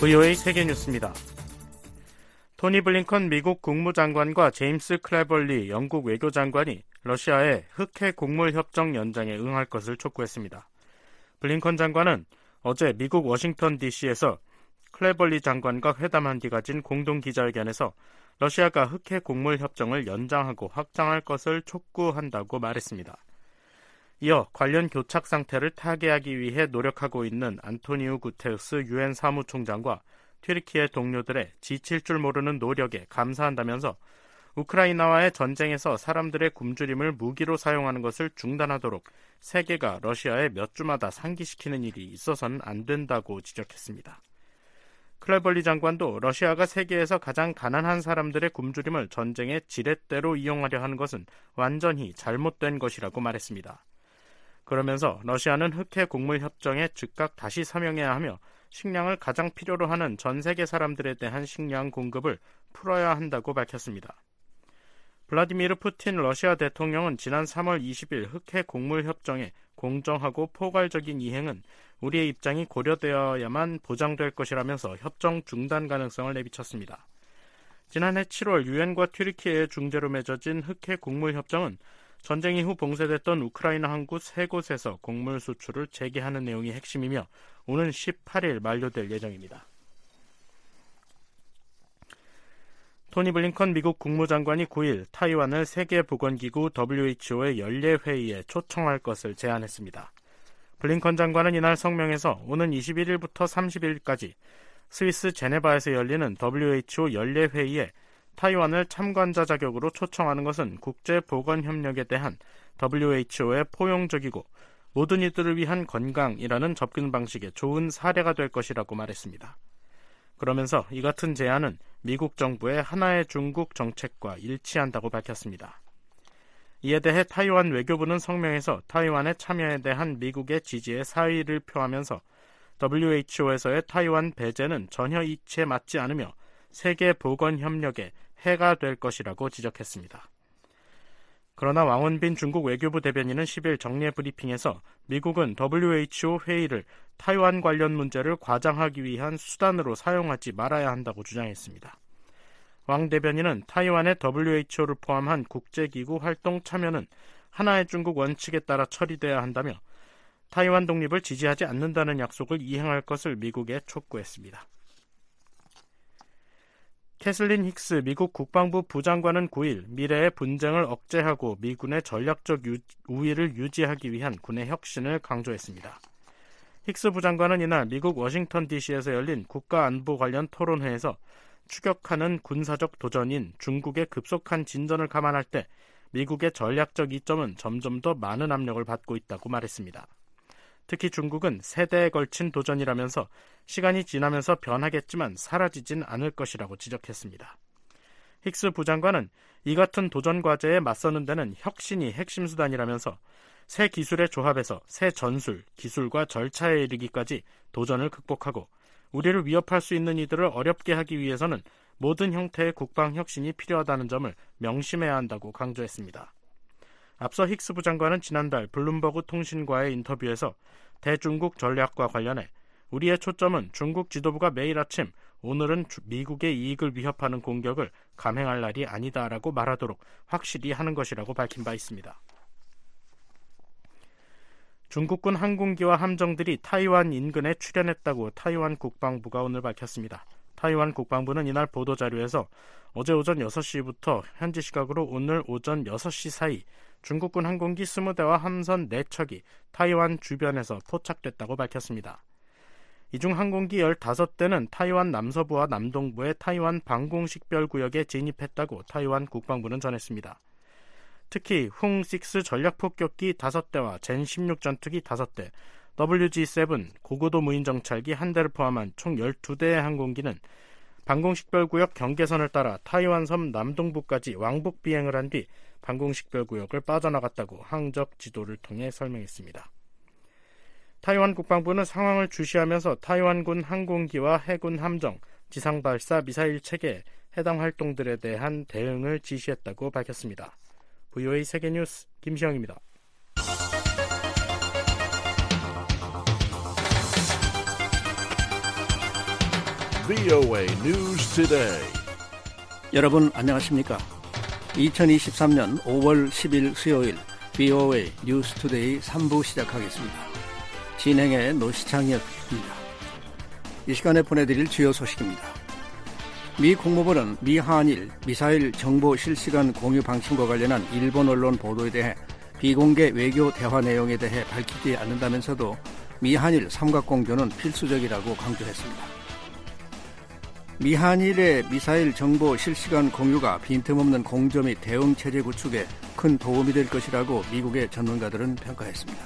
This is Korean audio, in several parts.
VOA 세계뉴스입니다. 토니 블링컨 미국 국무장관과 제임스 클래벌리 영국 외교장관이 러시아의 흑해 곡물 협정 연장에 응할 것을 촉구했습니다. 블링컨 장관은 어제 미국 워싱턴 DC에서 클래벌리 장관과 회담한 뒤 가진 공동 기자회견에서 러시아가 흑해 곡물 협정을 연장하고 확장할 것을 촉구한다고 말했습니다. 이어 관련 교착 상태를 타개하기 위해 노력하고 있는 안토니우 구테르스 유엔 사무총장과 튀르키예 동료들의 지칠 줄 모르는 노력에 감사한다면서 우크라이나와의 전쟁에서 사람들의 굶주림을 무기로 사용하는 것을 중단하도록 세계가 러시아에 몇 주마다 상기시키는 일이 있어서는 안 된다고 지적했습니다. 클래벌리 장관도 러시아가 세계에서 가장 가난한 사람들의 굶주림을 전쟁의 지렛대로 이용하려 하는 것은 완전히 잘못된 것이라고 말했습니다. 그러면서 러시아는 흑해 곡물 협정에 즉각 다시 서명해야 하며 식량을 가장 필요로 하는 전 세계 사람들에 대한 식량 공급을 풀어야 한다고 밝혔습니다. 블라디미르 푸틴 러시아 대통령은 지난 3월 20일 흑해 곡물 협정의 공정하고 포괄적인 이행은 우리의 입장이 고려되어야만 보장될 것이라면서 협정 중단 가능성을 내비쳤습니다. 지난해 7월 유엔과 튀르키예의 중재로 맺어진 흑해 곡물 협정은 전쟁 이후 봉쇄됐던 우크라이나 한 곳 3곳에서 곡물 수출을 재개하는 내용이 핵심이며 오는 18일 만료될 예정입니다. 토니 블링컨 미국 국무장관이 9일 타이완을 세계보건기구 WHO의 연례회의에 초청할 것을 제안했습니다. 블링컨 장관은 이날 성명에서 오는 21일부터 30일까지 스위스 제네바에서 열리는 WHO 연례회의에 타이완을 참관자 자격으로 초청하는 것은 국제보건협력에 대한 WHO의 포용적이고 모든 이들을 위한 건강이라는 접근 방식의 좋은 사례가 될 것이라고 말했습니다. 그러면서 이 같은 제안은 미국 정부의 하나의 중국 정책과 일치한다고 밝혔습니다. 이에 대해 타이완 외교부는 성명에서 타이완의 참여에 대한 미국의 지지에 사의를 표하면서 WHO에서의 타이완 배제는 전혀 이치에 맞지 않으며 세계보건협력에 해가 될 것이라고 지적했습니다. 그러나 왕원빈 중국 외교부 대변인은 10일 정례 브리핑에서 미국은 WHO 회의를 타이완 관련 문제를 과장하기 위한 수단으로 사용하지 말아야 한다고 주장했습니다. 왕 대변인은 타이완의 WHO를 포함한 국제기구 활동 참여는 하나의 중국 원칙에 따라 처리돼야 한다며 타이완 독립을 지지하지 않는다는 약속을 이행할 것을 미국에 촉구했습니다. 캐슬린 힉스 미국 국방부 부장관은 9일 미래의 분쟁을 억제하고 미군의 전략적 우위를 유지하기 위한 군의 혁신을 강조했습니다. 힉스 부장관은 이날 미국 워싱턴 DC에서 열린 국가안보 관련 토론회에서 추격하는 군사적 도전인 중국의 급속한 진전을 감안할 때 미국의 전략적 이점은 점점 더 많은 압력을 받고 있다고 말했습니다. 특히 중국은 세대에 걸친 도전이라면서 시간이 지나면서 변하겠지만 사라지진 않을 것이라고 지적했습니다. 힉스 부장관은 이 같은 도전 과제에 맞서는 데는 혁신이 핵심 수단이라면서 새 기술의 조합에서 새 전술, 기술과 절차에 이르기까지 도전을 극복하고 우리를 위협할 수 있는 이들을 어렵게 하기 위해서는 모든 형태의 국방 혁신이 필요하다는 점을 명심해야 한다고 강조했습니다. 앞서 힉스 부장관은 지난달 블룸버그 통신과의 인터뷰에서 대중국 전략과 관련해 우리의 초점은 중국 지도부가 매일 아침 오늘은 미국의 이익을 위협하는 공격을 감행할 날이 아니다라고 말하도록 확실히 하는 것이라고 밝힌 바 있습니다. 중국군 항공기와 함정들이 타이완 인근에 출현했다고 타이완 국방부가 오늘 밝혔습니다. 타이완 국방부는 이날 보도자료에서 어제 오전 6시부터 현지 시각으로 오늘 오전 6시 사이 중국군 항공기 20대와 함선 4척이 타이완 주변에서 포착됐다고 밝혔습니다. 이 중 항공기 15대는 타이완 남서부와 남동부의 타이완 방공식별구역에 진입했다고 타이완 국방부는 전했습니다. 특히 훙-6 전략폭격기 5대와 젠-16 전투기 5대, WG-7 고고도 무인정찰기 1대를 포함한 총 12대의 항공기는 방공식별구역 경계선을 따라 타이완 섬 남동부까지 왕복 비행을 한 뒤 방공식별구역을 빠져나갔다고 항적 지도를 통해 설명했습니다. 타이완 국방부는 상황을 주시하면서 타이완군 항공기와 해군 함정, 지상발사 미사일 체계 해당 활동들에 대한 대응을 지시했다고 밝혔습니다. VOA 세계뉴스 김시영입니다. VOA News Today. 여러분 안녕하십니까? 2023년 5월 10일 수요일 VOA 뉴스 투데이 3부 시작하겠습니다. 진행의 노시창이었습니다. 이 시간에 보내드릴 주요 소식입니다. 미 국무부는 미한일 미사일 정보 실시간 공유 방침과 관련한 일본 언론 보도에 대해 비공개 외교 대화 내용에 대해 밝히지 않는다면서도 미한일 삼각공조는 필수적이라고 강조했습니다. 미한일의 미사일 정보 실시간 공유가 빈틈없는 공조 및 대응 체제 구축에 큰 도움이 될 것이라고 미국의 전문가들은 평가했습니다.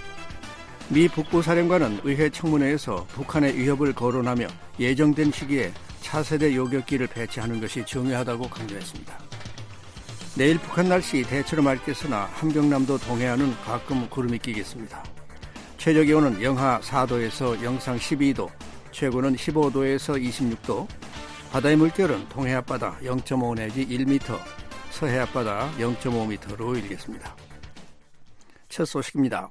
미 북부사령관은 의회 청문회에서 북한의 위협을 거론하며 예정된 시기에 차세대 요격기를 배치하는 것이 중요하다고 강조했습니다. 내일 북한 날씨 대체로 맑겠으나 함경남도 동해안은 가끔 구름이 끼겠습니다. 최저기온은 영하 4도에서 영상 12도, 최고는 15도에서 26도, 바다의 물결은 동해 앞바다 0.5 내지 1m, 서해 앞바다 0.5m로 일겠습니다. 첫 소식입니다.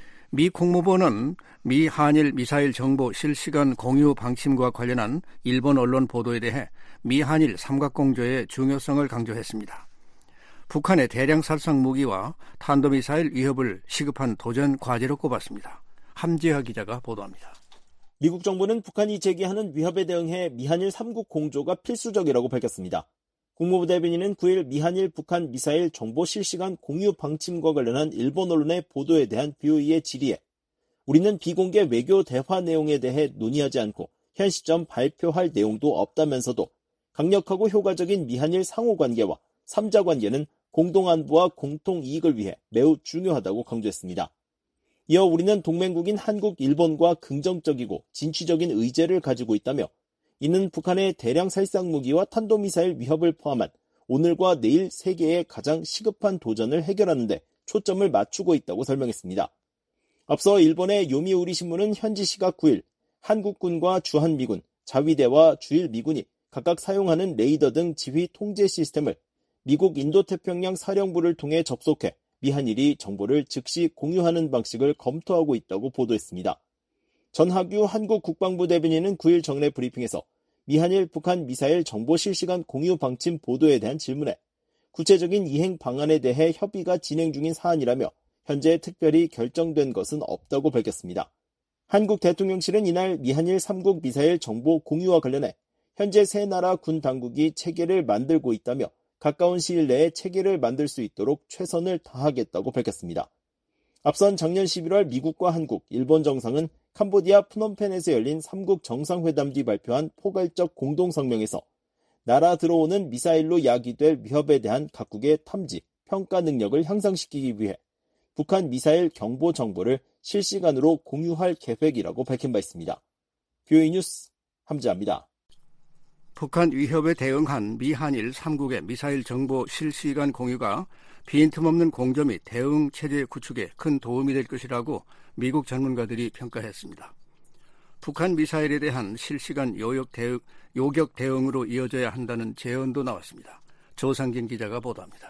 미 국무부는 미 한일 미사일 정보 실시간 공유 방침과 관련한 일본 언론 보도에 대해 미 한일 삼각공조의 중요성을 강조했습니다. 북한의 대량 살상 무기와 탄도미사일 위협을 시급한 도전 과제로 꼽았습니다. 함지하 기자가 보도합니다. 미국 정부는 북한이 제기하는 위협에 대응해 미한일 3국 공조가 필수적이라고 밝혔습니다. 국무부 대변인은 9일 미한일 북한 미사일 정보 실시간 공유 방침과 관련한 일본 언론의 보도에 대한 BOE의 질의에 우리는 비공개 외교 대화 내용에 대해 논의하지 않고 현 시점 발표할 내용도 없다면서도 강력하고 효과적인 미한일 상호관계와 3자 관계는 공동안보와 공통이익을 위해 매우 중요하다고 강조했습니다. 이어 우리는 동맹국인 한국, 일본과 긍정적이고 진취적인 의제를 가지고 있다며 이는 북한의 대량 살상 무기와 탄도미사일 위협을 포함한 오늘과 내일 세계의 가장 시급한 도전을 해결하는 데 초점을 맞추고 있다고 설명했습니다. 앞서 일본의 요미우리 신문은 현지 시각 9일 한국군과 주한미군, 자위대와 주일미군이 각각 사용하는 레이더 등 지휘 통제 시스템을 미국 인도태평양 사령부를 통해 접속해 미한일이 정보를 즉시 공유하는 방식을 검토하고 있다고 보도했습니다. 전하규 한국 국방부 대변인은 9일 정례 브리핑에서 미한일 북한 미사일 정보 실시간 공유 방침 보도에 대한 질문에 구체적인 이행 방안에 대해 협의가 진행 중인 사안이라며 현재 특별히 결정된 것은 없다고 밝혔습니다. 한국 대통령실은 이날 미한일 3국 미사일 정보 공유와 관련해 현재 세 나라 군 당국이 체계를 만들고 있다며 가까운 시일 내에 체계를 만들 수 있도록 최선을 다하겠다고 밝혔습니다. 앞선 작년 11월 미국과 한국, 일본 정상은 캄보디아 프놈펜에서 열린 3국 정상회담 뒤 발표한 포괄적 공동성명에서 날아 들어오는 미사일로 야기될 위협에 대한 각국의 탐지, 평가 능력을 향상시키기 위해 북한 미사일 경보 정보를 실시간으로 공유할 계획이라고 밝힌 바 있습니다. BOE 뉴스 함지아입니다. 북한 위협에 대응한 미한일 3국의 미사일 정보 실시간 공유가 빈틈없는 공조 및 대응 체제 구축에 큰 도움이 될 것이라고 미국 전문가들이 평가했습니다. 북한 미사일에 대한 실시간 요격 대응으로 이어져야 한다는 제언도 나왔습니다. 조상진 기자가 보도합니다.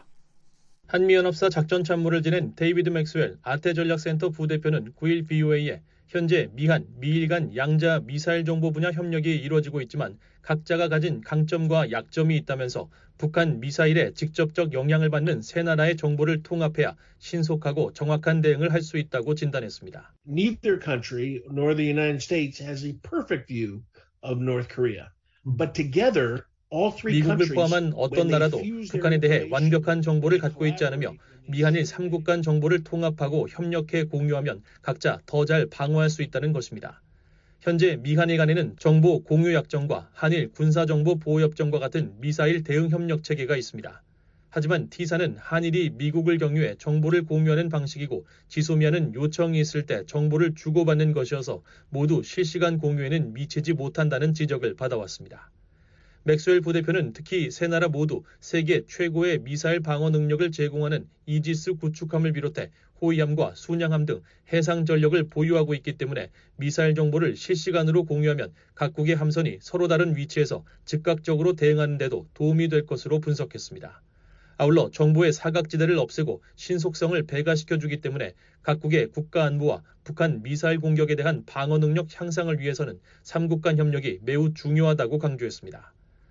한미연합사 작전참모를 지낸 데이비드 맥스웰 아태전략센터 부대표는 9일 BOA에 현재 미한, 미일 간 양자 미사일 정보 분야 협력이 이루어지고 있지만 각자가 가진 강점과 약점이 있다면서 북한 미사일에 직접적 영향을 받는 세 나라의 정보를 통합해야 신속하고 정확한 대응을 할 수 있다고 진단했습니다. Neither country nor the United States has a perfect view of North Korea. But together 미국을 포함한 어떤 나라도 북한에 대해 완벽한 정보를 갖고 있지 않으며 미한일 3국 간 정보를 통합하고 협력해 공유하면 각자 더 잘 방어할 수 있다는 것입니다. 현재 미한일 간에는 정보 공유 약정과 한일 군사정보보호협정과 같은 미사일 대응 협력 체계가 있습니다. 하지만 T사는 한일이 미국을 경유해 정보를 공유하는 방식이고 지소미아는 요청이 있을 때 정보를 주고받는 것이어서 모두 실시간 공유에는 미치지 못한다는 지적을 받아왔습니다. 맥스웰 부대표는 특히 세 나라 모두 세계 최고의 미사일 방어 능력을 제공하는 이지스 구축함을 비롯해 호위함과 순양함 등 해상 전력을 보유하고 있기 때문에 미사일 정보를 실시간으로 공유하면 각국의 함선이 서로 다른 위치에서 즉각적으로 대응하는 데도 도움이 될 것으로 분석했습니다. 아울러 정보의 사각지대를 없애고 신속성을 배가시켜주기 때문에 각국의 국가 안보와 북한 미사일 공격에 대한 방어 능력 향상을 위해서는 3국 간 협력이 매우 중요하다고 강조했습니다.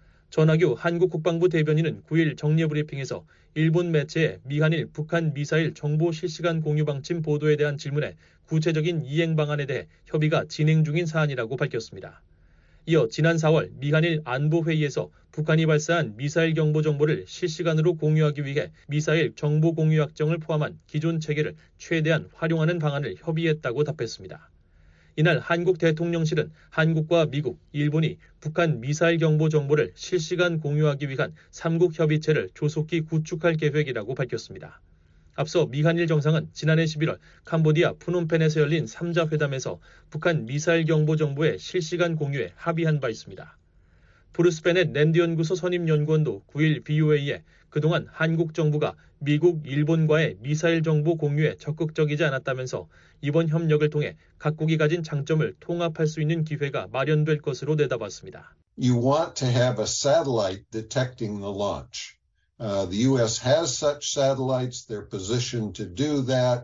전하규 한국 국방부 대변인은 9일 정례 브리핑에서 일본 매체의 미한일 북한 미사일 정보 실시간 공유 방침 보도에 대한 질문에 구체적인 이행 방안에 대해 협의가 진행 중인 사안이라고 밝혔습니다. 이어 지난 4월 미한일 안보회의에서 북한이 발사한 미사일 경보 정보를 실시간으로 공유하기 위해 미사일 정보 공유 약정을 포함한 기존 체계를 최대한 활용하는 방안을 협의했다고 답했습니다. 이날 한국 대통령실은 한국과 미국, 일본이 북한 미사일 경보 정보를 실시간 공유하기 위한 3국 협의체를 조속히 구축할 계획이라고 밝혔습니다. 앞서 미한일 정상은 지난해 11월 캄보디아 푸놈펜에서 열린 3자 회담에서 북한 미사일 경보 정보의 실시간 공유에 합의한 바 있습니다. 브루스 베넷 랜드 연구소 선임 연구원도 9일 BOA에 그동안 한국 정부가 미국, 일본과의 미사일 정보 공유에 적극적이지 않았다면서 이번 협력을 통해 각국이 가진 장점을 통합할 수 있는 기회가 마련될 것으로 내다봤습니다. You want to have a satellite detecting the launch. The U.S. has such satellites. They're positioned to do that.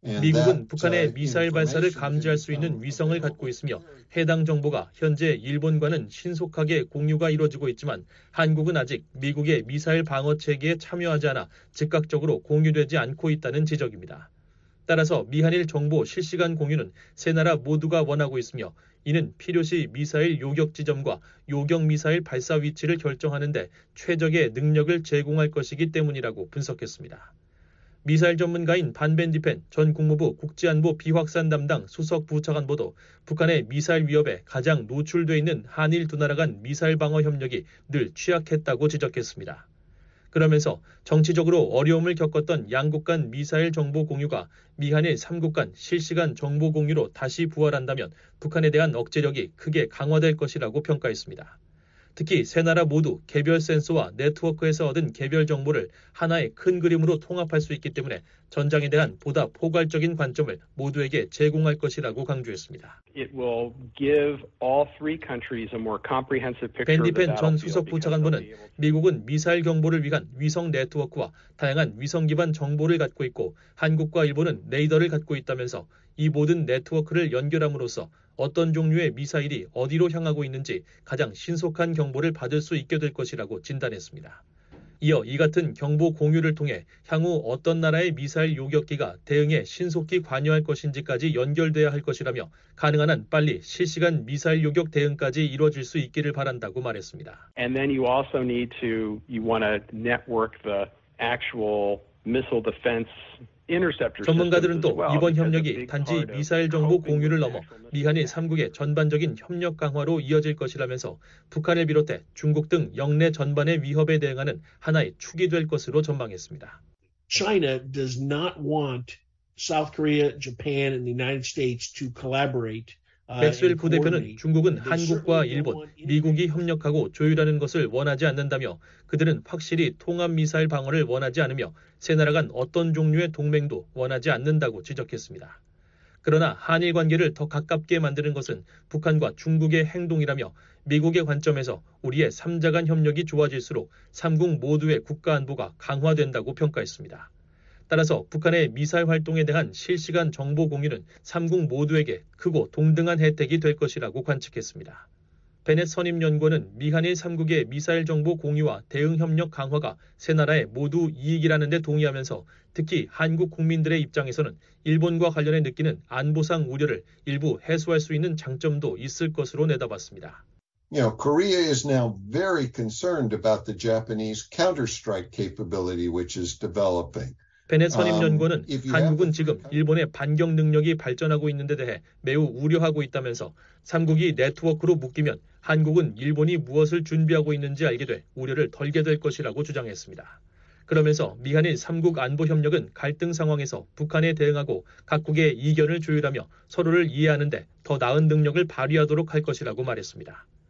미국은 북한의 미사일 발사를 감지할 수 있는 위성을 갖고 있으며 해당 정보가 현재 일본과는 신속하게 공유가 이루어지고 있지만 한국은 아직 미국의 미사일 방어 체계에 참여하지 않아 즉각적으로 공유되지 않고 있다는 지적입니다. 따라서 미한일 정보 실시간 공유는 세 나라 모두가 원하고 있으며 이는 필요시 미사일 요격 지점과 요격 미사일 발사 위치를 결정하는 데 최적의 능력을 제공할 것이기 때문이라고 분석했습니다. 미사일 전문가인 반벤디펜 전 국무부 국제안보 비확산 담당 수석 부차관보도 북한의 미사일 위협에 가장 노출돼 있는 한일 두 나라 간 미사일 방어 협력이 늘 취약했다고 지적했습니다. 그러면서 정치적으로 어려움을 겪었던 양국 간 미사일 정보 공유가 미한일 3국 간 실시간 정보 공유로 다시 부활한다면 북한에 대한 억제력이 크게 강화될 것이라고 평가했습니다. 특히 세 나라 모두 개별 센서와 네트워크에서 얻은 개별 정보를 하나의 큰 그림으로 통합할 수 있기 때문에 전장에 대한 보다 포괄적인 관점을 모두에게 제공할 것이라고 강조했습니다. 밴디펜 전 수석 부차관보는 미국은 미사일 경보를 위한 위성 네트워크와 다양한 위성 기반 정보를 갖고 있고 한국과 일본은 레이더를 갖고 있다면서 이 모든 네트워크를 연결함으로써 어떤 종류의 미사일이 어디로 향하고 있는지 가장 신속한 경보를 받을 수 있게 될 것이라고 진단했습니다. 이어 이 같은 경보 공유를 통해 향후 어떤 나라의 미사일 요격기가 대응에 신속히 관여할 것인지까지 연결돼야 할 것이라며 가능한 한 빨리 실시간 미사일 요격 대응까지 이루어질 수 있기를 바란다고 말했습니다. And then you also need to want to network the actual missile defense. 전문가들은 또 이번 협력이 단지 미사일 정보 공유를 넘어 미한일 3국의 전반적인 협력 강화로 이어질 것이라면서 북한을 비롯해 중국 등 영내 전반의 위협에 대응하는 하나의 축이 될 것으로 전망했습니다. China does not want South Korea, Japan, and the United States to collaborate. 맥스웰 부대표는 중국은 한국과 일본, 미국이 협력하고 조율하는 것을 원하지 않는다며 그들은 확실히 통합 미사일 방어를 원하지 않으며 세 나라 간 어떤 종류의 동맹도 원하지 않는다고 지적했습니다. 그러나 한일 관계를 더 가깝게 만드는 것은 북한과 중국의 행동이라며 미국의 관점에서 우리의 3자 간 협력이 좋아질수록 3국 모두의 국가 안보가 강화된다고 평가했습니다. 따라서 북한의 미사일 활동에 대한 실시간 정보 공유는 3국 모두에게 크고 동등한 혜택이 될 것이라고 관측했습니다. 베넷 선임 연구원은 미한일 3국의 미사일 정보 공유와 대응 협력 강화가 세 나라의 모두 이익이라는 데 동의하면서 특히 한국 국민들의 입장에서는 일본과 관련해 느끼는 안보상 우려를 일부 해소할 수 있는 장점도 있을 것으로 내다봤습니다. Korea is now very concerned about the Japanese counterstrike capability which is developing. 베넷 선임 연구원은 한국은 지금 일본의 반격 능력이 발전하고 있는 데 대해 매우 우려하고 있다면서 3국이 네트워크로 묶이면 한국은 일본이 무엇을 준비하고 있는지 알게 돼 우려를 덜게 될 것이라고 주장했습니다. 그러면서 미한일 3국 안보 협력은 갈등 상황에서 북한에 대응하고 각국의 이견을 조율하며 서로를 이해하는 데 더 나은 능력을 발휘하도록 할 것이라고 말했습니다.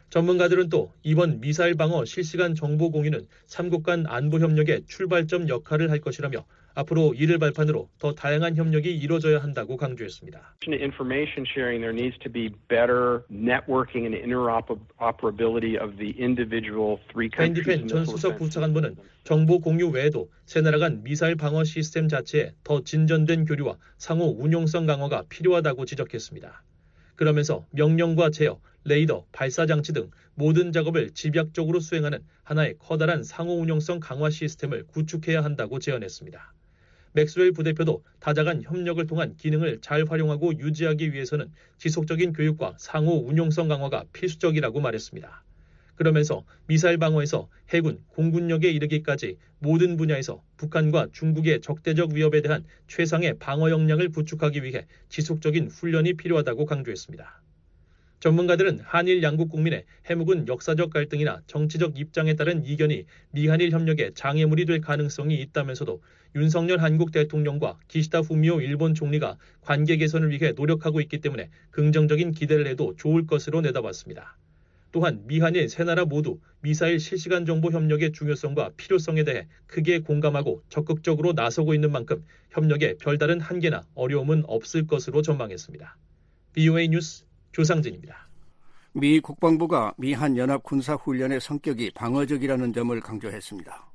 전문가들은 또 이번 미사일 방어 실시간 정보 공유는 3국 간 안보 협력의 출발점 역할을 할 것이라며 앞으로 이를 발판으로 더 다양한 협력이 이루어져야 한다고 강조했습니다. Information sharing, there needs to be better networking and interoperability of the individual three countries. 밴디펜 전 수석 부차관보는 정보 공유 외에도 세 나라 간 미사일 방어 시스템 자체에 더 진전된 교류와 상호 운용성 강화가 필요하다고 지적했습니다. 그러면서 명령과 제어, 레이더, 발사장치 등 모든 작업을 집약적으로 수행하는 하나의 커다란 상호 운용성 강화 시스템을 구축해야 한다고 제언했습니다. 맥스웰 부대표도 다자 간 협력을 통한 기능을 잘 활용하고 유지하기 위해서는 지속적인 교육과 상호 운용성 강화가 필수적이라고 말했습니다. 그러면서 미사일 방어에서 해군, 공군력에 이르기까지 모든 분야에서 북한과 중국의 적대적 위협에 대한 최상의 방어 역량을 구축하기 위해 지속적인 훈련이 필요하다고 강조했습니다. 전문가들은 한일 양국 국민의 해묵은 역사적 갈등이나 정치적 입장에 따른 이견이 미한일 협력의 장애물이 될 가능성이 있다면서도 윤석열 한국 대통령과 기시다 후미오 일본 총리가 관계 개선을 위해 노력하고 있기 때문에 긍정적인 기대를 해도 좋을 것으로 내다봤습니다. 또한 미한일 세 나라 모두 미사일 실시간 정보 협력의 중요성과 필요성에 대해 크게 공감하고 적극적으로 나서고 있는 만큼 협력에 별다른 한계나 어려움은 없을 것으로 전망했습니다. VOA 뉴스 조상진입니다. 미 국방부가 미한 연합 군사 훈련의 성격이 방어적이라는 점을 강조했습니다.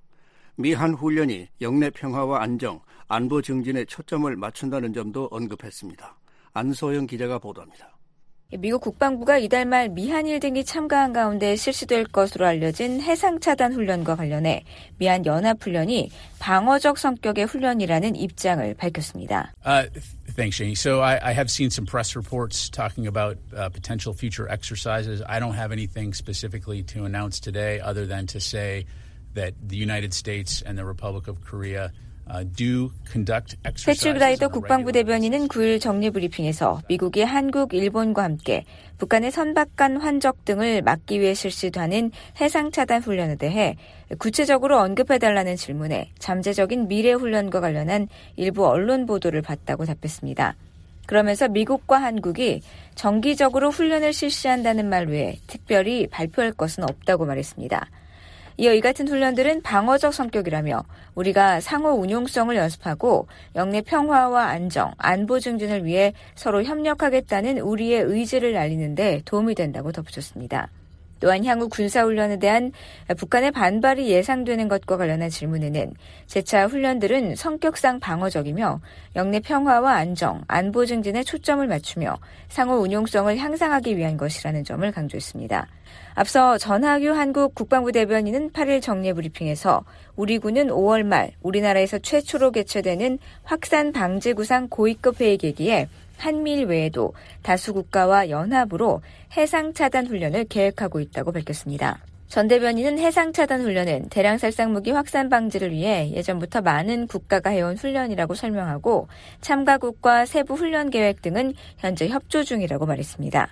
미한 훈련이 영내 평화와 안정, 안보 증진에 초점을 맞춘다는 점도 언급했습니다. 안소영 기자가 보도합니다. 미국 국방부가 이달 말 미한일 등이 참가한 가운데 실시될 것으로 알려진 해상차단 훈련과 관련해 미한 연합훈련이 방어적 성격의 훈련이라는 입장을 밝혔습니다. Thanks, Jenny. So I have seen some press reports talking about potential future exercises. I don't have anything specifically to announce today other than to say that the United States and the Republic of Korea 패트 그라이더 국방부 대변인은 9일 정례브리핑에서 미국이 한국, 일본과 함께 북한의 선박간 환적 등을 막기 위해 실시하는 해상차단 훈련에 대해 구체적으로 언급해달라는 질문에 잠재적인 미래 훈련과 관련한 일부 언론 보도를 봤다고 답했습니다. 그러면서 미국과 한국이 정기적으로 훈련을 실시한다는 말 외에 특별히 발표할 것은 없다고 말했습니다. 이어 이 같은 훈련들은 방어적 성격이라며 우리가 상호 운용성을 연습하고 영내 평화와 안정, 안보 증진을 위해 서로 협력하겠다는 우리의 의지를 알리는 데 도움이 된다고 덧붙였습니다. 또한 향후 군사훈련에 대한 북한의 반발이 예상되는 것과 관련한 질문에는 재차 훈련들은 성격상 방어적이며 영내 평화와 안정, 안보 증진에 초점을 맞추며 상호 운용성을 향상하기 위한 것이라는 점을 강조했습니다. 앞서 전하규 한국 국방부 대변인은 8일 정례브리핑에서 우리 군은 5월 말 우리나라에서 최초로 개최되는 확산 방지 구상 고위급 회의 계기에 한미일 외에도 다수 국가와 연합으로 해상차단 훈련을 계획하고 있다고 밝혔습니다. 전 대변인은 해상차단 훈련은 대량 살상무기 확산 방지를 위해 예전부터 많은 국가가 해온 훈련이라고 설명하고 참가국과 세부 훈련 계획 등은 현재 협조 중이라고 말했습니다.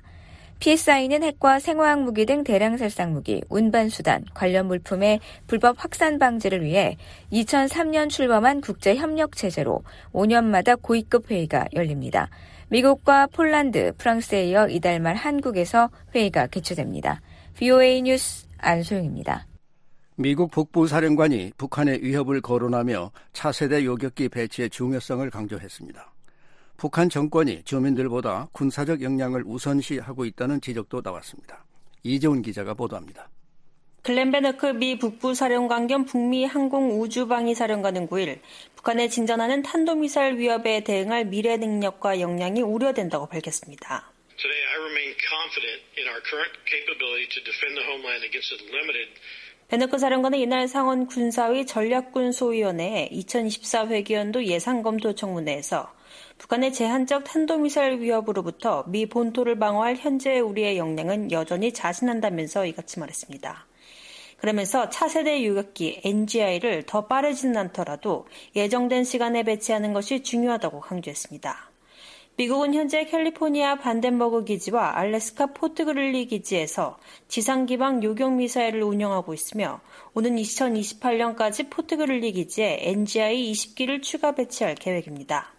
PSI는 핵과 생화학 무기 등 대량 살상 무기, 운반수단, 관련 물품의 불법 확산 방지를 위해 2003년 출범한 국제협력체제로 5년마다 고위급 회의가 열립니다. 미국과 폴란드, 프랑스에 이어 이달 말 한국에서 회의가 개최됩니다. VOA 뉴스 안소영입니다. 미국 북부사령관이 북한의 위협을 거론하며 차세대 요격기 배치의 중요성을 강조했습니다. 북한 정권이 주민들보다 군사적 역량을 우선시하고 있다는 지적도 나왔습니다. 이재훈 기자가 보도합니다. 글렌 베너크 미 북부사령관 겸 북미 항공우주방위사령관은 9일 북한의 진전하는 탄도미사일 위협에 대응할 미래 능력과 역량이 우려된다고 밝혔습니다. Today I remain confident in our current capability to defend the homeland against a limited 베너크 사령관은 이날 상원 군사위 전략군소위원회 2024 회기연도 예산검토 청문회에서 북한의 제한적 탄도미사일 위협으로부터 미 본토를 방어할 현재의 우리의 역량은 여전히 자신한다면서 이같이 말했습니다. 그러면서 차세대 요격기 NGI를 더 빠르지는 않더라도 예정된 시간에 배치하는 것이 중요하다고 강조했습니다. 미국은 현재 캘리포니아 반덴버그 기지와 알래스카 포트 그릴리 기지에서 지상 기반 요격 미사일을 운영하고 있으며 오는 2028년까지 포트 그릴리 기지에 NGI 20기를 추가 배치할 계획입니다.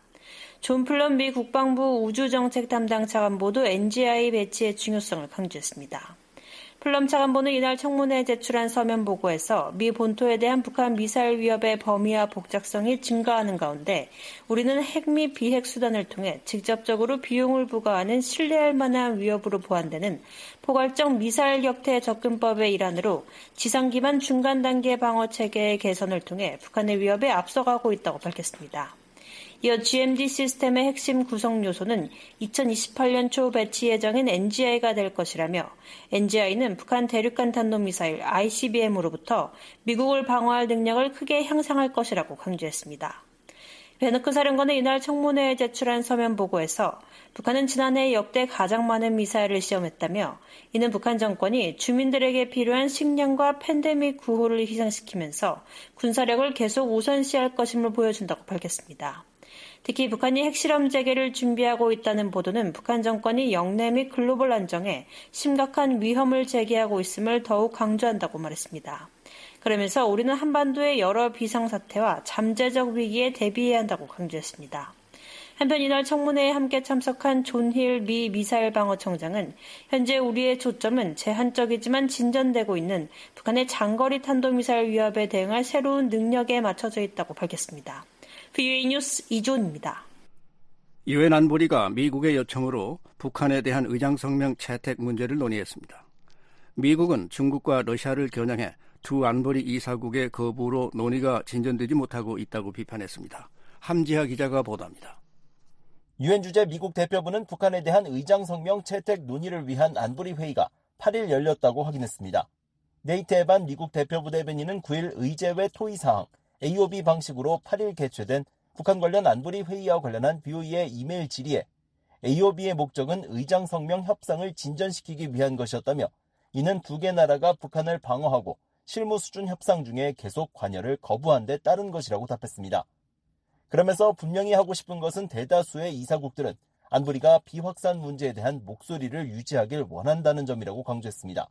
존 플럼 미 국방부 우주정책 담당 차관보도 NGI 배치의 중요성을 강조했습니다. 플럼 차관보는 이날 청문회에 제출한 서면 보고에서 미 본토에 대한 북한 미사일 위협의 범위와 복잡성이 증가하는 가운데 우리는 핵 및 비핵 수단을 통해 직접적으로 비용을 부과하는 신뢰할 만한 위협으로 보완되는 포괄적 미사일 격퇴 접근법의 일환으로 지상 기반 중간 단계 방어 체계의 개선을 통해 북한의 위협에 앞서가고 있다고 밝혔습니다. 이어 GMD 시스템의 핵심 구성 요소는 2028년 초 배치 예정인 NGI가 될 것이라며 NGI는 북한 대륙간 탄도미사일 ICBM으로부터 미국을 방어할 능력을 크게 향상할 것이라고 강조했습니다. 베너크 사령관은 이날 청문회에 제출한 서면 보고에서 북한은 지난해 역대 가장 많은 미사일을 시험했다며 이는 북한 정권이 주민들에게 필요한 식량과 팬데믹 구호를 희생시키면서 군사력을 계속 우선시할 것임을 보여준다고 밝혔습니다. 특히 북한이 핵실험 재개를 준비하고 있다는 보도는 북한 정권이 영내 및 글로벌 안정에 심각한 위험을 제기하고 있음을 더욱 강조한다고 말했습니다. 그러면서 우리는 한반도의 여러 비상사태와 잠재적 위기에 대비해야 한다고 강조했습니다. 한편 이날 청문회에 함께 참석한 존 힐 미 미사일 방어청장은 현재 우리의 초점은 제한적이지만 진전되고 있는 북한의 장거리 탄도미사일 위협에 대응할 새로운 능력에 맞춰져 있다고 밝혔습니다. VOA 뉴스 이존입니다. 유엔 안보리가 미국의 요청으로 북한에 대한 의장성명 채택 문제를 논의했습니다. 미국은 중국과 러시아를 겨냥해 두 안보리 이사국의 거부로 논의가 진전되지 못하고 있다고 비판했습니다. 함지하 기자가 보도합니다. 유엔 주재 미국 대표부는 북한에 대한 의장성명 채택 논의를 위한 안보리 회의가 8일 열렸다고 확인했습니다. 네이트 에반 미국 대표부 대변인은 9일 의제외 토의 사항 AOB 방식으로 8일 개최된 북한 관련 안보리 회의와 관련한 BOE의 이메일 질의에 AOB의 목적은 의장성명 협상을 진전시키기 위한 것이었다며 이는 두 개 나라가 북한을 방어하고 실무 수준 협상 중에 계속 관여를 거부한 데 따른 것이라고 답했습니다. 그러면서 분명히 하고 싶은 것은 대다수의 이사국들은 안보리가 비확산 문제에 대한 목소리를 유지하길 원한다는 점이라고 강조했습니다.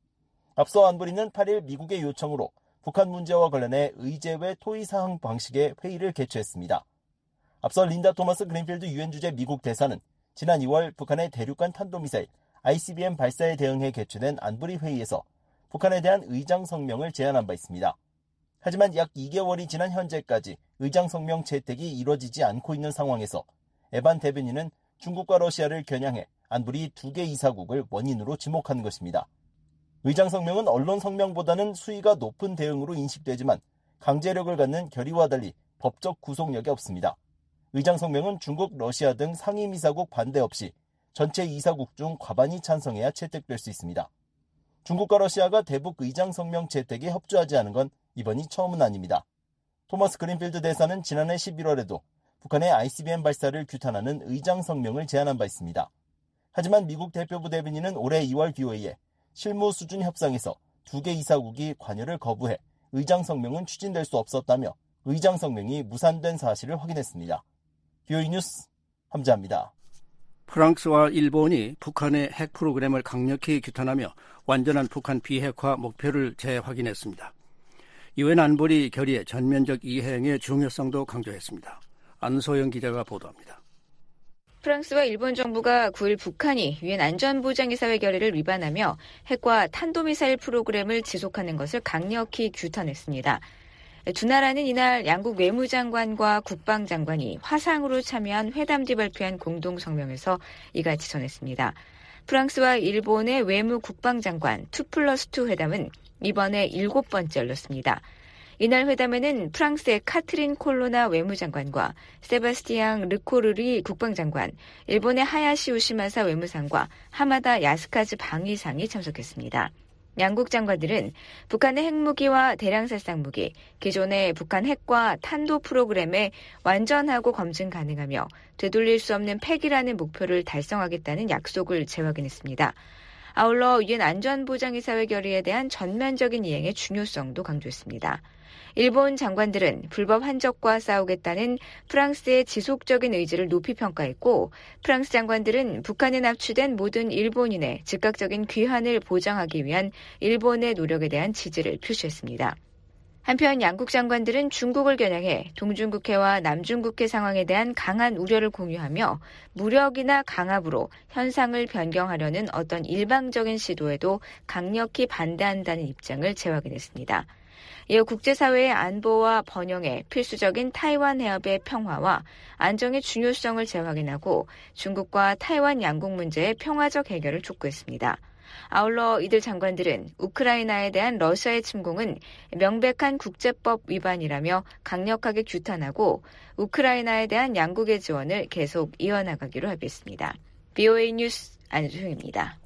앞서 안보리는 8일 미국의 요청으로 북한 문제와 관련해 의제외 토의 사항 방식의 회의를 개최했습니다. 앞서 린다 토마스 그린필드 유엔 주재 미국 대사는 지난 2월 북한의 대륙간 탄도미사일 ICBM 발사에 대응해 개최된 안보리 회의에서 북한에 대한 의장성명을 제안한 바 있습니다. 하지만 약 2개월이 지난 현재까지 의장성명 채택이 이뤄지지 않고 있는 상황에서 에반 대변인은 중국과 러시아를 겨냥해 안보리 2개 이사국을 원인으로 지목한 것입니다. 의장성명은 언론 성명보다는 수위가 높은 대응으로 인식되지만 강제력을 갖는 결의와 달리 법적 구속력이 없습니다. 의장성명은 중국, 러시아 등 상임이사국 반대 없이 전체 이사국 중 과반이 찬성해야 채택될 수 있습니다. 중국과 러시아가 대북 의장성명 채택에 협조하지 않은 건 이번이 처음은 아닙니다. 토마스 그린필드 대사는 지난해 11월에도 북한의 ICBM 발사를 규탄하는 의장성명을 제안한 바 있습니다. 하지만 미국 대표부 대변인은 올해 2월 BOE에 실무 수준 협상에서 2개 이사국이 관여를 거부해 의장성명은 추진될 수 없었다며 의장성명이 무산된 사실을 확인했습니다. BOE 뉴스 함지아입니다. 프랑스와 일본이 북한의 핵 프로그램을 강력히 규탄하며 완전한 북한 비핵화 목표를 재확인했습니다. 유엔 안보리 결의의 전면적 이행의 중요성도 강조했습니다. 안소영 기자가 보도합니다. 프랑스와 일본 정부가 9일 북한이 유엔 안전보장이사회 결의를 위반하며 핵과 탄도미사일 프로그램을 지속하는 것을 강력히 규탄했습니다. 두 나라는 이날 양국 외무장관과 국방장관이 화상으로 참여한 회담 뒤 발표한 공동성명에서 이같이 전했습니다. 프랑스와 일본의 외무 국방장관 2+2 회담은 이번에 7번째 열렸습니다. 이날 회담에는 프랑스의 카트린 콜로나 외무장관과 세바스티앙 르코르리 국방장관, 일본의 하야시 우시마사 외무상과 하마다 야스카즈 방위상이 참석했습니다. 양국 장관들은 북한의 핵무기와 대량살상무기, 기존의 북한 핵과 탄도 프로그램에 완전하고 검증 가능하며 되돌릴 수 없는 폐기라는 목표를 달성하겠다는 약속을 재확인했습니다. 아울러 유엔 안전보장이사회 결의에 대한 전면적인 이행의 중요성도 강조했습니다. 일본 장관들은 불법 한적과 싸우겠다는 프랑스의 지속적인 의지를 높이 평가했고 프랑스 장관들은 북한에 납치된 모든 일본인의 즉각적인 귀환을 보장하기 위한 일본의 노력에 대한 지지를 표시했습니다. 한편 양국 장관들은 중국을 겨냥해 동중국해와 남중국해 상황에 대한 강한 우려를 공유하며 무력이나 강압으로 현상을 변경하려는 어떤 일방적인 시도에도 강력히 반대한다는 입장을 재확인했습니다. 이어 국제사회의 안보와 번영에 필수적인 타이완 해협의 평화와 안정의 중요성을 재확인하고 중국과 타이완 양국 문제의 평화적 해결을 촉구했습니다. 아울러 이들 장관들은 우크라이나에 대한 러시아의 침공은 명백한 국제법 위반이라며 강력하게 규탄하고 우크라이나에 대한 양국의 지원을 계속 이어나가기로 합의했습니다. BOA 뉴스 안수영입니다.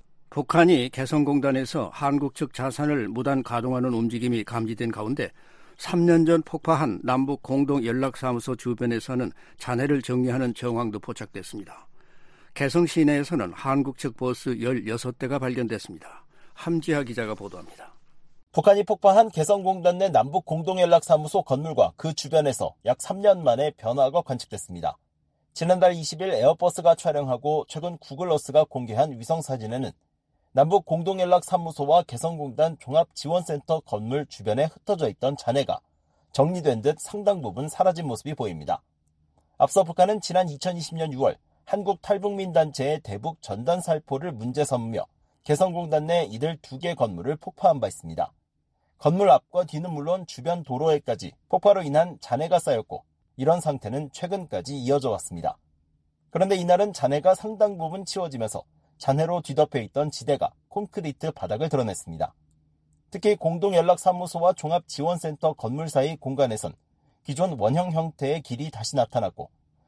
북한이 개성공단에서 한국 측 자산을 무단 가동하는 움직임이 감지된 가운데 3년 전 폭파한 남북 공동연락사무소 주변에서는 잔해를 정리하는 정황도 포착됐습니다. 개성 시내에서는 한국 측 버스 16대가 발견됐습니다. 함지하 기자가 보도합니다. 북한이 폭파한 개성공단 내 남북 공동연락사무소 건물과 그 주변에서 약 3년 만에 변화가 관측됐습니다. 지난달 20일 에어버스가 촬영하고 최근 구글어스가 공개한 위성사진에는 남북 공동연락사무소와 개성공단 종합지원센터 건물 주변에 흩어져 있던 잔해가 정리된 듯 상당 부분 사라진 모습이 보입니다. 앞서 북한은 지난 2020년 6월 한국 탈북민 단체의 대북 전단 살포를 문제 삼으며 개성공단 내 이들 2개 건물을 폭파한 바 있습니다. 건물 앞과 뒤는 물론 주변 도로에까지 폭파로 인한 잔해가 쌓였고 이런 상태는 최근까지 이어져 왔습니다. 그런데 이날은 잔해가 상당 부분 치워지면서 잔해로 뒤덮여 있던 지대가 콘크리트 바닥을 드러냈습니다. 특히 공동연락사무소와 종합지원센터 건물 사이 공간에선 기존 원형 형태의 길이 다시 나타났고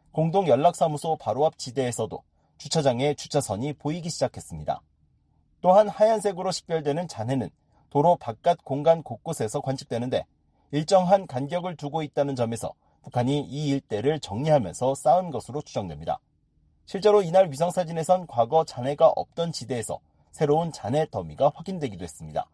공동연락사무소 바로 앞 지대에서도 주차장의 주차선이 보이기 시작했습니다. 또한 하얀색으로 식별되는 잔해는 도로 바깥 공간 곳곳에서 관측되는데 일정한 간격을 두고 있다는 점에서 북한이 이 일대를 정리하면서 쌓은 것으로 추정됩니다. 실제로 이날 위성사진에선 과거 잔해가 없던 지대에서 새로운 잔해 더미가 확인되기도 했습니다.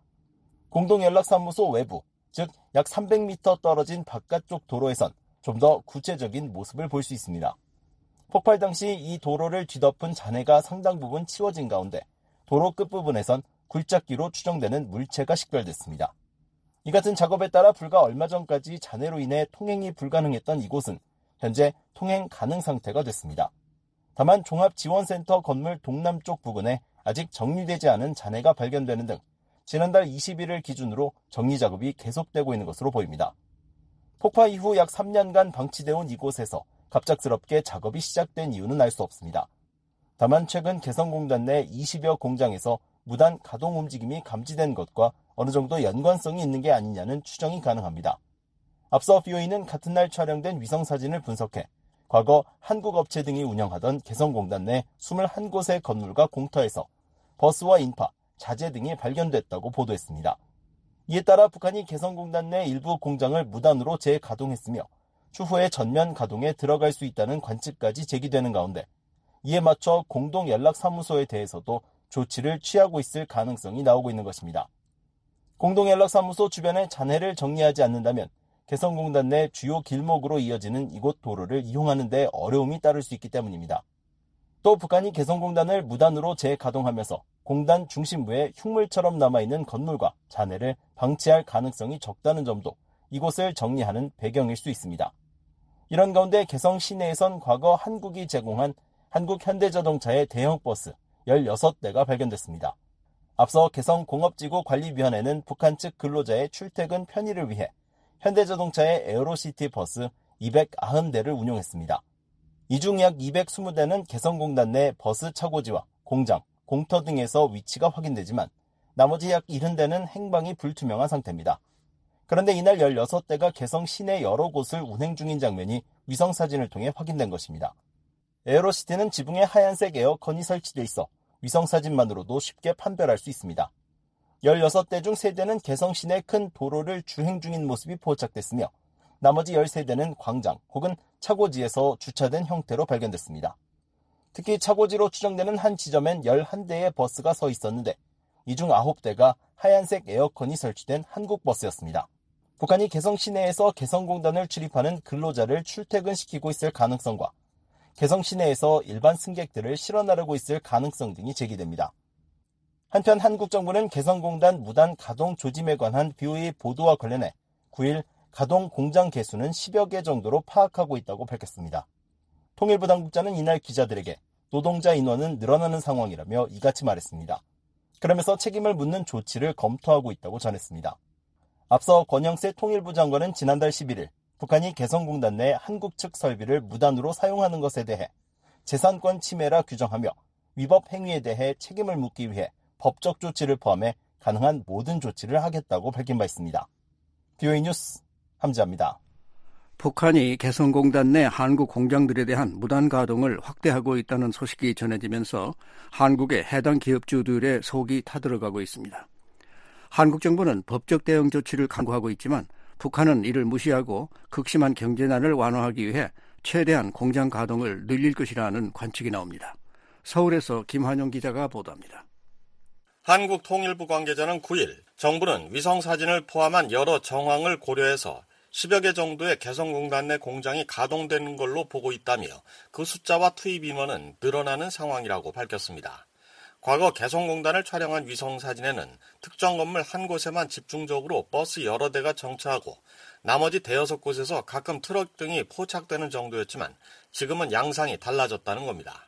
공동연락사무소 외부, 즉 약 300m 떨어진 바깥쪽 도로에선 좀 더 구체적인 모습을 볼 수 있습니다. 폭발 당시 이 도로를 뒤덮은 잔해가 상당 부분 치워진 가운데 도로 끝부분에선 굴착기로 추정되는 물체가 식별됐습니다. 이 같은 작업에 따라 불과 얼마 전까지 잔해로 인해 통행이 불가능했던 이곳은 현재 통행 가능 상태가 됐습니다. 다만 종합지원센터 건물 동남쪽 부근에 아직 정리되지 않은 잔해가 발견되는 등 지난달 20일을 기준으로 정리 작업이 계속되고 있는 것으로 보입니다. 폭파 이후 약 3년간 방치되어 온 이곳에서 갑작스럽게 작업이 시작된 이유는 알 수 없습니다. 다만 최근 개성공단 내 20여 공장에서 무단 가동 움직임이 감지된 것과 어느 정도 연관성이 있는 게 아니냐는 추정이 가능합니다. 앞서 BOA는 같은 날 촬영된 위성사진을 분석해 과거 한국 업체 등이 운영하던 개성공단 내 21곳의 건물과 공터에서 버스와 인파, 자재 등이 발견됐다고 보도했습니다. 이에 따라 북한이 개성공단 내 일부 공장을 무단으로 재가동했으며 추후에 전면 가동에 들어갈 수 있다는 관측까지 제기되는 가운데 이에 맞춰 공동연락사무소에 대해서도 조치를 취하고 있을 가능성이 나오고 있는 것입니다. 공동연락사무소 주변에 잔해를 정리하지 않는다면 개성공단 내 주요 길목으로 이어지는 이곳 도로를 이용하는 데 어려움이 따를 수 있기 때문입니다. 또 북한이 개성공단을 무단으로 재가동하면서 공단 중심부에 흉물처럼 남아있는 건물과 잔해를 방치할 가능성이 적다는 점도 이곳을 정리하는 배경일 수 있습니다. 이런 가운데 개성 시내에선 과거 한국이 제공한 한국 현대자동차의 대형 버스 16대가 발견됐습니다. 앞서 개성공업지구 관리위원회는 북한 측 근로자의 출퇴근 편의를 위해 현대자동차의 에어로시티 버스 290대를 운용했습니다. 이 중 약 220대는 개성공단 내 버스 차고지와 공장, 공터 등에서 위치가 확인되지만 나머지 약 70대는 행방이 불투명한 상태입니다. 그런데 이날 16대가 개성 시내 여러 곳을 운행 중인 장면이 위성사진을 통해 확인된 것입니다. 에어로시티는 지붕에 하얀색 에어컨이 설치돼 있어 위성사진만으로도 쉽게 판별할 수 있습니다. 16대 중 3대는 개성 시내 큰 도로를 주행 중인 모습이 포착됐으며 나머지 13대는 광장 혹은 차고지에서 주차된 형태로 발견됐습니다. 특히 차고지로 추정되는 한 지점엔 11대의 버스가 서 있었는데 이 중 9대가 하얀색 에어컨이 설치된 한국 버스였습니다. 북한이 개성 시내에서 개성공단을 출입하는 근로자를 출퇴근시키고 있을 가능성과 개성 시내에서 일반 승객들을 실어 나르고 있을 가능성 등이 제기됩니다. 한편 한국 정부는 개성공단 무단 가동 조짐에 관한 BOA 보도와 관련해 9일 가동 공장 개수는 10여 개 정도로 파악하고 있다고 밝혔습니다. 통일부 당국자는 이날 기자들에게 노동자 인원은 늘어나는 상황이라며 이같이 말했습니다. 그러면서 책임을 묻는 조치를 검토하고 있다고 전했습니다. 앞서 권영세 통일부 장관은 지난달 11일 북한이 개성공단 내 한국 측 설비를 무단으로 사용하는 것에 대해 재산권 침해라 규정하며 위법 행위에 대해 책임을 묻기 위해 법적 조치를 포함해 가능한 모든 조치를 하겠다고 밝힌 바 있습니다. BOA 뉴스 함지아입니다. 북한이 개성공단 내 한국 공장들에 대한 무단 가동을 확대하고 있다는 소식이 전해지면서 한국의 해당 기업주들의 속이 타들어가고 있습니다. 한국 정부는 법적 대응 조치를 강구하고 있지만 북한은 이를 무시하고 극심한 경제난을 완화하기 위해 최대한 공장 가동을 늘릴 것이라는 관측이 나옵니다. 서울에서 김환용 기자가 보도합니다. 한국 통일부 관계자는 9일 정부는 위성사진을 포함한 여러 정황을 고려해서 10여 개 정도의 개성공단 내 공장이 가동되는 걸로 보고 있다며 그 숫자와 투입 인원은 늘어나는 상황이라고 밝혔습니다. 과거 개성공단을 촬영한 위성사진에는 특정 건물 한 곳에만 집중적으로 버스 여러 대가 정차하고 나머지 대여섯 곳에서 가끔 트럭 등이 포착되는 정도였지만 지금은 양상이 달라졌다는 겁니다.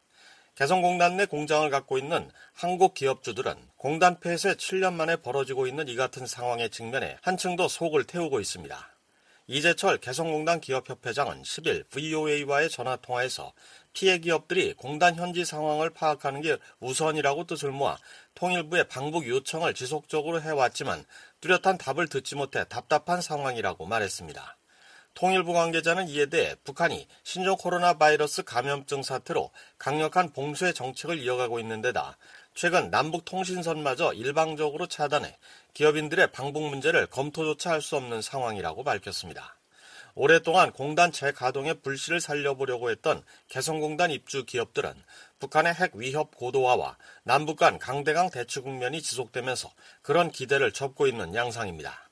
개성공단 내 공장을 갖고 있는 한국 기업주들은 공단 폐쇄 7년 만에 벌어지고 있는 이 같은 상황에 직면해 한층 더 속을 태우고 있습니다. 이재철 개성공단 기업협회장은 10일 VOA와의 전화통화에서 피해 기업들이 공단 현지 상황을 파악하는 게 우선이라고 뜻을 모아 통일부의 방북 요청을 지속적으로 해왔지만 뚜렷한 답을 듣지 못해 답답한 상황이라고 말했습니다. 통일부 관계자는 이에 대해 북한이 신종 코로나 바이러스 감염증 사태로 강력한 봉쇄 정책을 이어가고 있는 데다 최근 남북 통신선마저 일방적으로 차단해 기업인들의 방북 문제를 검토조차 할 수 없는 상황이라고 밝혔습니다. 오랫동안 공단 재가동의 불씨를 살려보려고 했던 개성공단 입주 기업들은 북한의 핵 위협 고도화와 남북 간 강대강 대치 국면이 지속되면서 그런 기대를 접고 있는 양상입니다.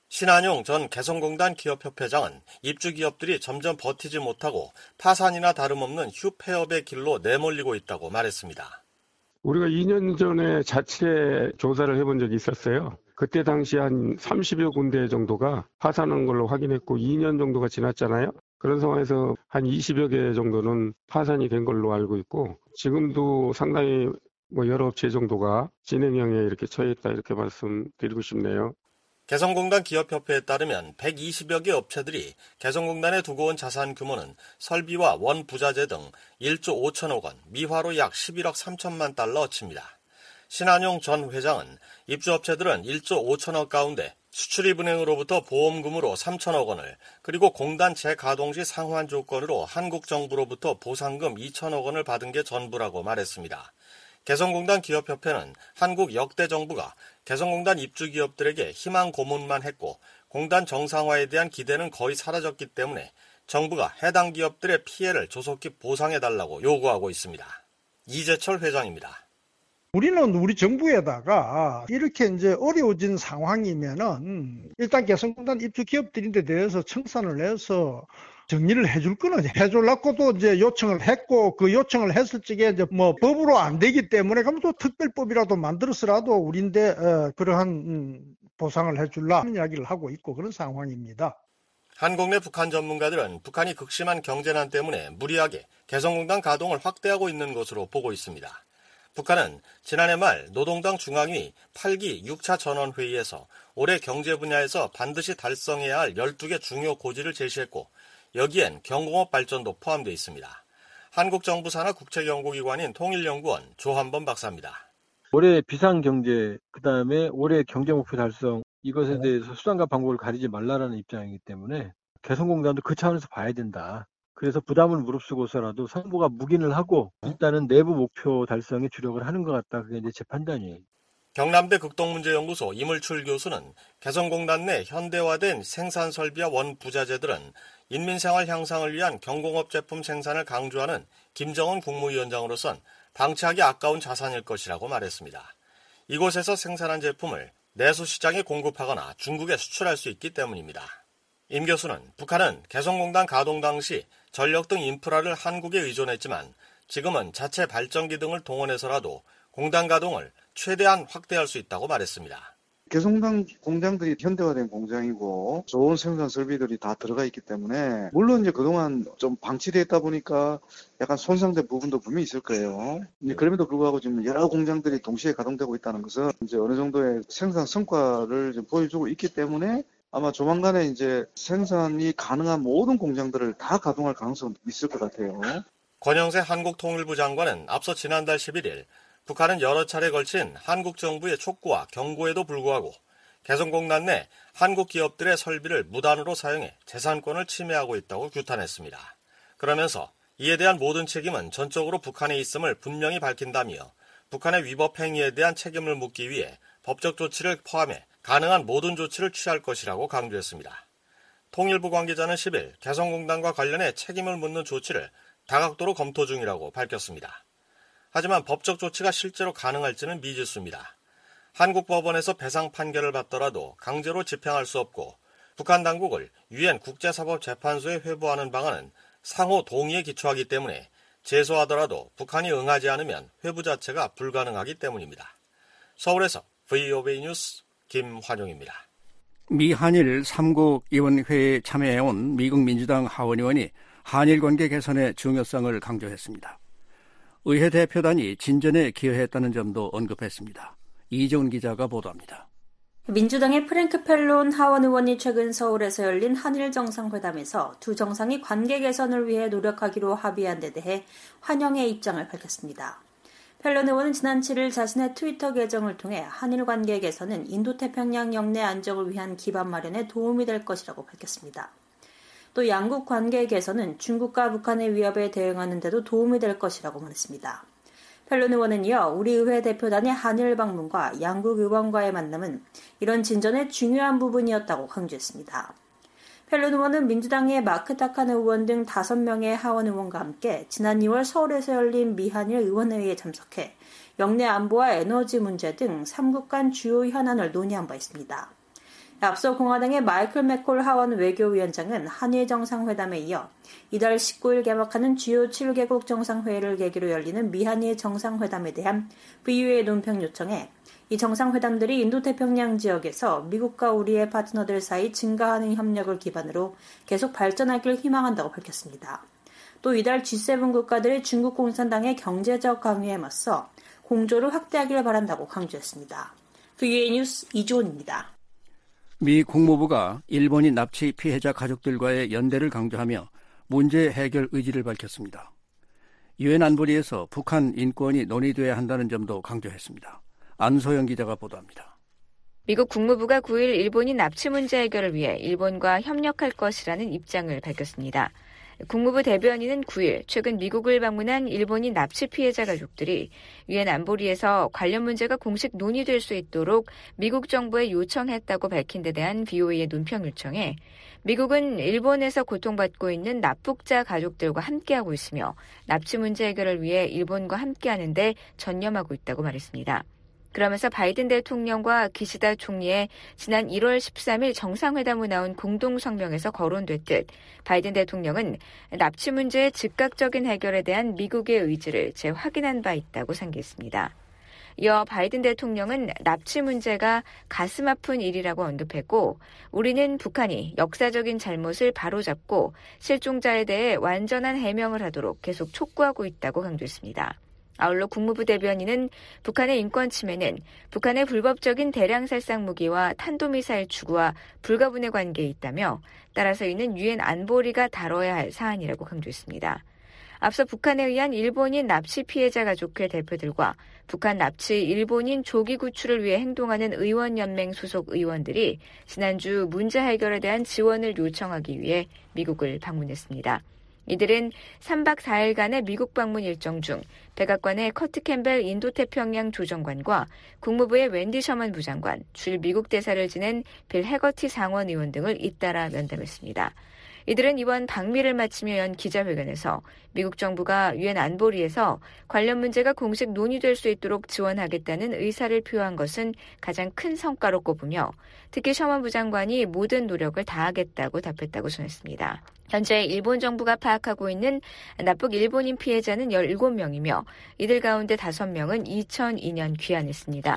신한용 전 개성공단 기업협회장은 입주 기업들이 점점 버티지 못하고 파산이나 다름없는 휴폐업의 길로 내몰리고 있다고 말했습니다. 우리가 2년 전에 자체 조사를 해본 적이 있었어요. 그때 당시 한 30여 군데 정도가 파산한 걸로 확인했고 2년 정도가 지났잖아요. 그런 상황에서 한 20여 개 정도는 파산이 된 걸로 알고 있고 지금도 상당히 여러 업체 정도가 진행형에 이렇게 처해 있다 이렇게 말씀드리고 싶네요. 개성공단 기업협회에 따르면 120여 개 업체들이 개성공단에 두고 온 자산 규모는 설비와 원부자재 등 1조 5천억 원, 미화로 약 11억 3천만 달러어치입니다. 신한용 전 회장은 입주업체들은 1조 5천억 가운데 수출입은행으로부터 보험금으로 3천억 원을 그리고 공단 재가동 시 상환 조건으로 한국 정부로부터 보상금 2천억 원을 받은 게 전부라고 말했습니다. 개성공단 기업협회는 한국 역대 정부가 개성공단 입주 기업들에게 희망 고문만 했고 공단 정상화에 대한 기대는 거의 사라졌기 때문에 정부가 해당 기업들의 피해를 조속히 보상해달라고 요구하고 있습니다. 이재철 회장입니다. 우리는 우리 정부에다가 이렇게 이제 어려워진 상황이면은 일단 개성공단 입주 기업들인데 대해서 청산을 해서 정리를 해줄 거는 해줄라고도 이제 요청을 했고 그 요청을 했을 적에 이제 법으로 안 되기 때문에 그럼 또 특별법이라도 만들어서라도 우리인데 그러한 보상을 해줄라 하는 이야기를 하고 있고 그런 상황입니다. 한국 내 북한 전문가들은 북한이 극심한 경제난 때문에 무리하게 개성공단 가동을 확대하고 있는 것으로 보고 있습니다. 북한은 지난해 말 노동당 중앙위 8기 6차 전원회의에서 올해 경제 분야에서 반드시 달성해야 할 12개 중요 고지를 제시했고 여기엔 경공업 발전도 포함되어 있습니다. 한국정부 산하 국책연구기관인 통일연구원 조한범 박사입니다. 올해 비상경제, 그다음에 올해 경제목표 달성 이것에 대해서 수단과 방법을 가리지 말라라는 입장이기 때문에 개성공단도 그 차원에서 봐야 된다. 그래서 부담을 무릅쓰고서라도 정부가 묵인을 하고 일단은 내부 목표 달성에 주력을 하는 것 같다. 그게 이제 제 판단이에요. 경남대 극동문제연구소 이물출 교수는 개성공단 내 현대화된 생산 설비와 원부자재들은 인민생활 향상을 위한 경공업 제품 생산을 강조하는 김정은 국무위원장으로선 방치하기 아까운 자산일 것이라고 말했습니다. 이곳에서 생산한 제품을 내수 시장에 공급하거나 중국에 수출할 수 있기 때문입니다. 임 교수는 북한은 개성공단 가동 당시 전력 등 인프라를 한국에 의존했지만 지금은 자체 발전기 등을 동원해서라도 공단 가동을 최대한 확대할 수 있다고 말했습니다. 개성공단 공장들이 현대화된 공장이고 좋은 생산 설비들이 다 들어가 있기 때문에 물론 이제 그동안 좀 방치되어 있다 보니까 약간 손상된 부분도 분명히 있을 거예요. 그럼에도 불구하고 지금 여러 공장들이 동시에 가동되고 있다는 것은 이제 어느 정도의 생산 성과를 좀 보여주고 있기 때문에 아마 조만간에 이제 생산이 가능한 모든 공장들을 다 가동할 가능성이 있을 것 같아요. 권영세 한국통일부 장관은 앞서 지난달 11일 북한은 여러 차례 걸친 한국 정부의 촉구와 경고에도 불구하고 개성공단 내 한국 기업들의 설비를 무단으로 사용해 재산권을 침해하고 있다고 규탄했습니다. 그러면서 이에 대한 모든 책임은 전적으로 북한에 있음을 분명히 밝힌다며 북한의 위법 행위에 대한 책임을 묻기 위해 법적 조치를 포함해 가능한 모든 조치를 취할 것이라고 강조했습니다. 통일부 관계자는 10일 개성공단과 관련해 책임을 묻는 조치를 다각도로 검토 중이라고 밝혔습니다. 하지만 법적 조치가 실제로 가능할지는 미지수입니다. 한국 법원에서 배상 판결을 받더라도 강제로 집행할 수 없고 북한 당국을 유엔 국제사법재판소에 회부하는 방안은 상호 동의에 기초하기 때문에 제소하더라도 북한이 응하지 않으면 회부 자체가 불가능하기 때문입니다. 서울에서 VOA 뉴스 김환용입니다. 미 한일 3국 의원회에 참여해온 미국 민주당 하원 의원이 한일 관계 개선의 중요성을 강조했습니다. 의회 대표단이 진전에 기여했다는 점도 언급했습니다. 이재훈 기자가 보도합니다. 민주당의 프랭크 펠론 하원 의원이 최근 서울에서 열린 한일 정상회담에서 두 정상이 관계 개선을 위해 노력하기로 합의한 데 대해 환영의 입장을 밝혔습니다. 펠론 의원은 지난 7일 자신의 트위터 계정을 통해 한일 관계 개선은 인도태평양 영내 안정을 위한 기반 마련에 도움이 될 것이라고 밝혔습니다. 또 양국 관계 개선은 중국과 북한의 위협에 대응하는 데도 도움이 될 것이라고 말했습니다. 펠론 의원은 이어 우리 의회 대표단의 한일 방문과 양국 의원과의 만남은 이런 진전의 중요한 부분이었다고 강조했습니다. 펠론 의원은 민주당의 마크 타카네 의원 등 5명의 하원 의원과 함께 지난 2월 서울에서 열린 미한일 의원회의에 참석해 영내 안보와 에너지 문제 등 3국 간 주요 현안을 논의한 바 있습니다. 앞서 공화당의 마이클 맥콜 하원 외교위원장은 한일 정상회담에 이어 이달 19일 개막하는 주요 7개국 정상회의를 계기로 열리는 미한일 정상회담에 대한 VOA의 논평 요청에 이 정상회담들이 인도태평양 지역에서 미국과 우리의 파트너들 사이 증가하는 협력을 기반으로 계속 발전하길 희망한다고 밝혔습니다. 또 이달 G7 국가들의 중국 공산당의 경제적 강요에 맞서 공조를 확대하길 바란다고 강조했습니다. VOA 뉴스 이주원입니다. 미 국무부가 일본인 납치 피해자 가족들과의 연대를 강조하며 문제 해결 의지를 밝혔습니다. 유엔 안보리에서 북한 인권이 논의돼야 한다는 점도 강조했습니다. 안소영 기자가 보도합니다. 미국 국무부가 9일 일본인 납치 문제 해결을 위해 일본과 협력할 것이라는 입장을 밝혔습니다. 국무부 대변인은 9일 최근 미국을 방문한 일본인 납치 피해자 가족들이 유엔 안보리에서 관련 문제가 공식 논의될 수 있도록 미국 정부에 요청했다고 밝힌 데 대한 VOA의 논평 요청에 미국은 일본에서 고통받고 있는 납북자 가족들과 함께하고 있으며 납치 문제 해결을 위해 일본과 함께하는 데 전념하고 있다고 말했습니다. 그러면서 바이든 대통령과 기시다 총리의 지난 1월 13일 정상회담 후 나온 공동성명에서 거론됐듯 바이든 대통령은 납치 문제의 즉각적인 해결에 대한 미국의 의지를 재확인한 바 있다고 상기했습니다. 이어 바이든 대통령은 납치 문제가 가슴 아픈 일이라고 언급했고 우리는 북한이 역사적인 잘못을 바로잡고 실종자에 대해 완전한 해명을 하도록 계속 촉구하고 있다고 강조했습니다. 아울러 국무부 대변인은 북한의 인권 침해는 북한의 불법적인 대량 살상 무기와 탄도미사일 추구와 불가분의 관계에 있다며 따라서 이는 유엔 안보리가 다뤄야 할 사안이라고 강조했습니다. 앞서 북한에 의한 일본인 납치 피해자 가족회 대표들과 북한 납치 일본인 조기 구출을 위해 행동하는 의원연맹 소속 의원들이 지난주 문제 해결에 대한 지원을 요청하기 위해 미국을 방문했습니다. 이들은 3박 4일간의 미국 방문 일정 중 백악관의 커트 캠벨 인도태평양 조정관과 국무부의 웬디 셔먼 부장관, 주일 미국 대사를 지낸 빌 해거티 상원 의원 등을 잇따라 면담했습니다. 이들은 이번 방미를 마치며 연 기자회견에서 미국 정부가 유엔 안보리에서 관련 문제가 공식 논의될 수 있도록 지원하겠다는 의사를 표한 것은 가장 큰 성과로 꼽으며 특히 셔먼 부장관이 모든 노력을 다하겠다고 답했다고 전했습니다. 현재 일본 정부가 파악하고 있는 납북 일본인 피해자는 17명이며 이들 가운데 5명은 2002년 귀환했습니다.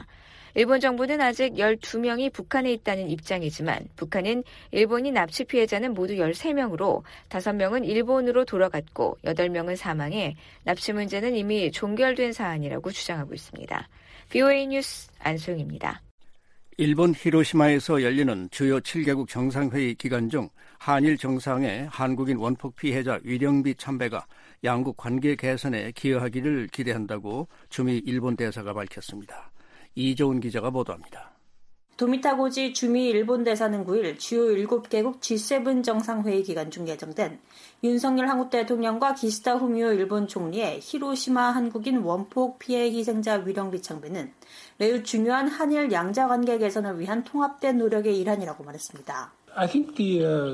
일본 정부는 아직 12명이 북한에 있다는 입장이지만 북한은 일본이 납치 피해자는 모두 13명으로 5명은 일본으로 돌아갔고 8명은 사망해 납치 문제는 이미 종결된 사안이라고 주장하고 있습니다. VOA 뉴스 안소영입니다. 일본 히로시마에서 열리는 주요 7개국 정상회의 기간 중 한일 정상의 한국인 원폭 피해자 위령비 참배가 양국 관계 개선에 기여하기를 기대한다고 주미 일본 대사가 밝혔습니다. 이조은 기자가 보도합니다. 도미타고지 주미 일본 대사는 9일 주요 7개국 G7 정상회의 기간 중 예정된 윤석열 한국 대통령과 기시다 후미오 일본 총리의 히로시마 한국인 원폭 피해 희생자 위령비 창배는 매우 중요한 한일 양자관계 개선을 위한 통합된 노력의 일환이라고 말했습니다. I think the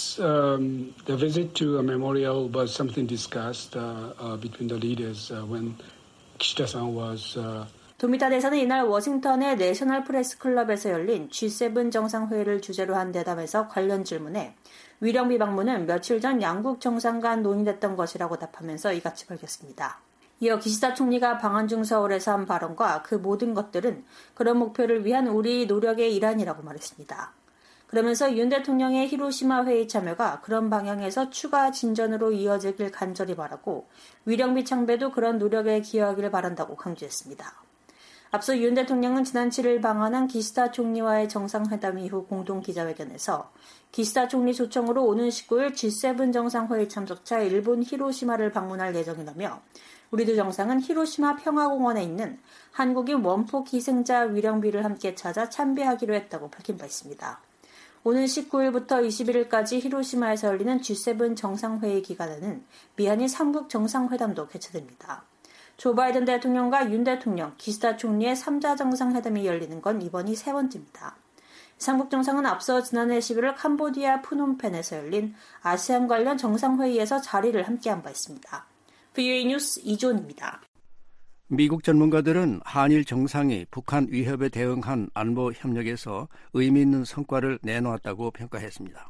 visit to a memorial was something discussed between the leaders when Kishida-san was. 도미타 대사는 이날 워싱턴의 내셔널 프레스 클럽에서 열린 G7 정상회의를 주제로 한 대담에서 관련 질문에 위령비 방문은 며칠 전 양국 정상 간 논의됐던 것이라고 답하면서 이같이 밝혔습니다. 이어 기시다 총리가 방한 중 서울에서 한 발언과 그 모든 것들은 그런 목표를 위한 우리 노력의 일환이라고 말했습니다. 그러면서 윤 대통령의 히로시마 회의 참여가 그런 방향에서 추가 진전으로 이어지길 간절히 바라고 위령비 창배도 그런 노력에 기여하기를 바란다고 강조했습니다. 앞서 윤 대통령은 지난 7일 방한한 기시다 총리와의 정상회담 이후 공동 기자회견에서 기시다 총리 초청으로 오는 19일 G7 정상회의 참석차 일본 히로시마를 방문할 예정이라며 우리 두 정상은 히로시마 평화공원에 있는 한국인 원폭 희생자 위령비를 함께 찾아 참배하기로 했다고 밝힌 바 있습니다. 오는 19일부터 21일까지 히로시마에서 열리는 G7 정상회의 기간에는 미한일 3국 정상회담도 개최됩니다. 조 바이든 대통령과 윤 대통령, 기시다 총리의 3자 정상회담이 열리는 건 이번이 세 번째입니다. 삼국 정상은 앞서 지난해 11월 캄보디아 푸놈펜에서 열린 아세안 관련 정상회의에서 자리를 함께한 바 있습니다. VOA 뉴스 이존입니다. 미국 전문가들은 한일 정상이 북한 위협에 대응한 안보 협력에서 의미 있는 성과를 내놓았다고 평가했습니다.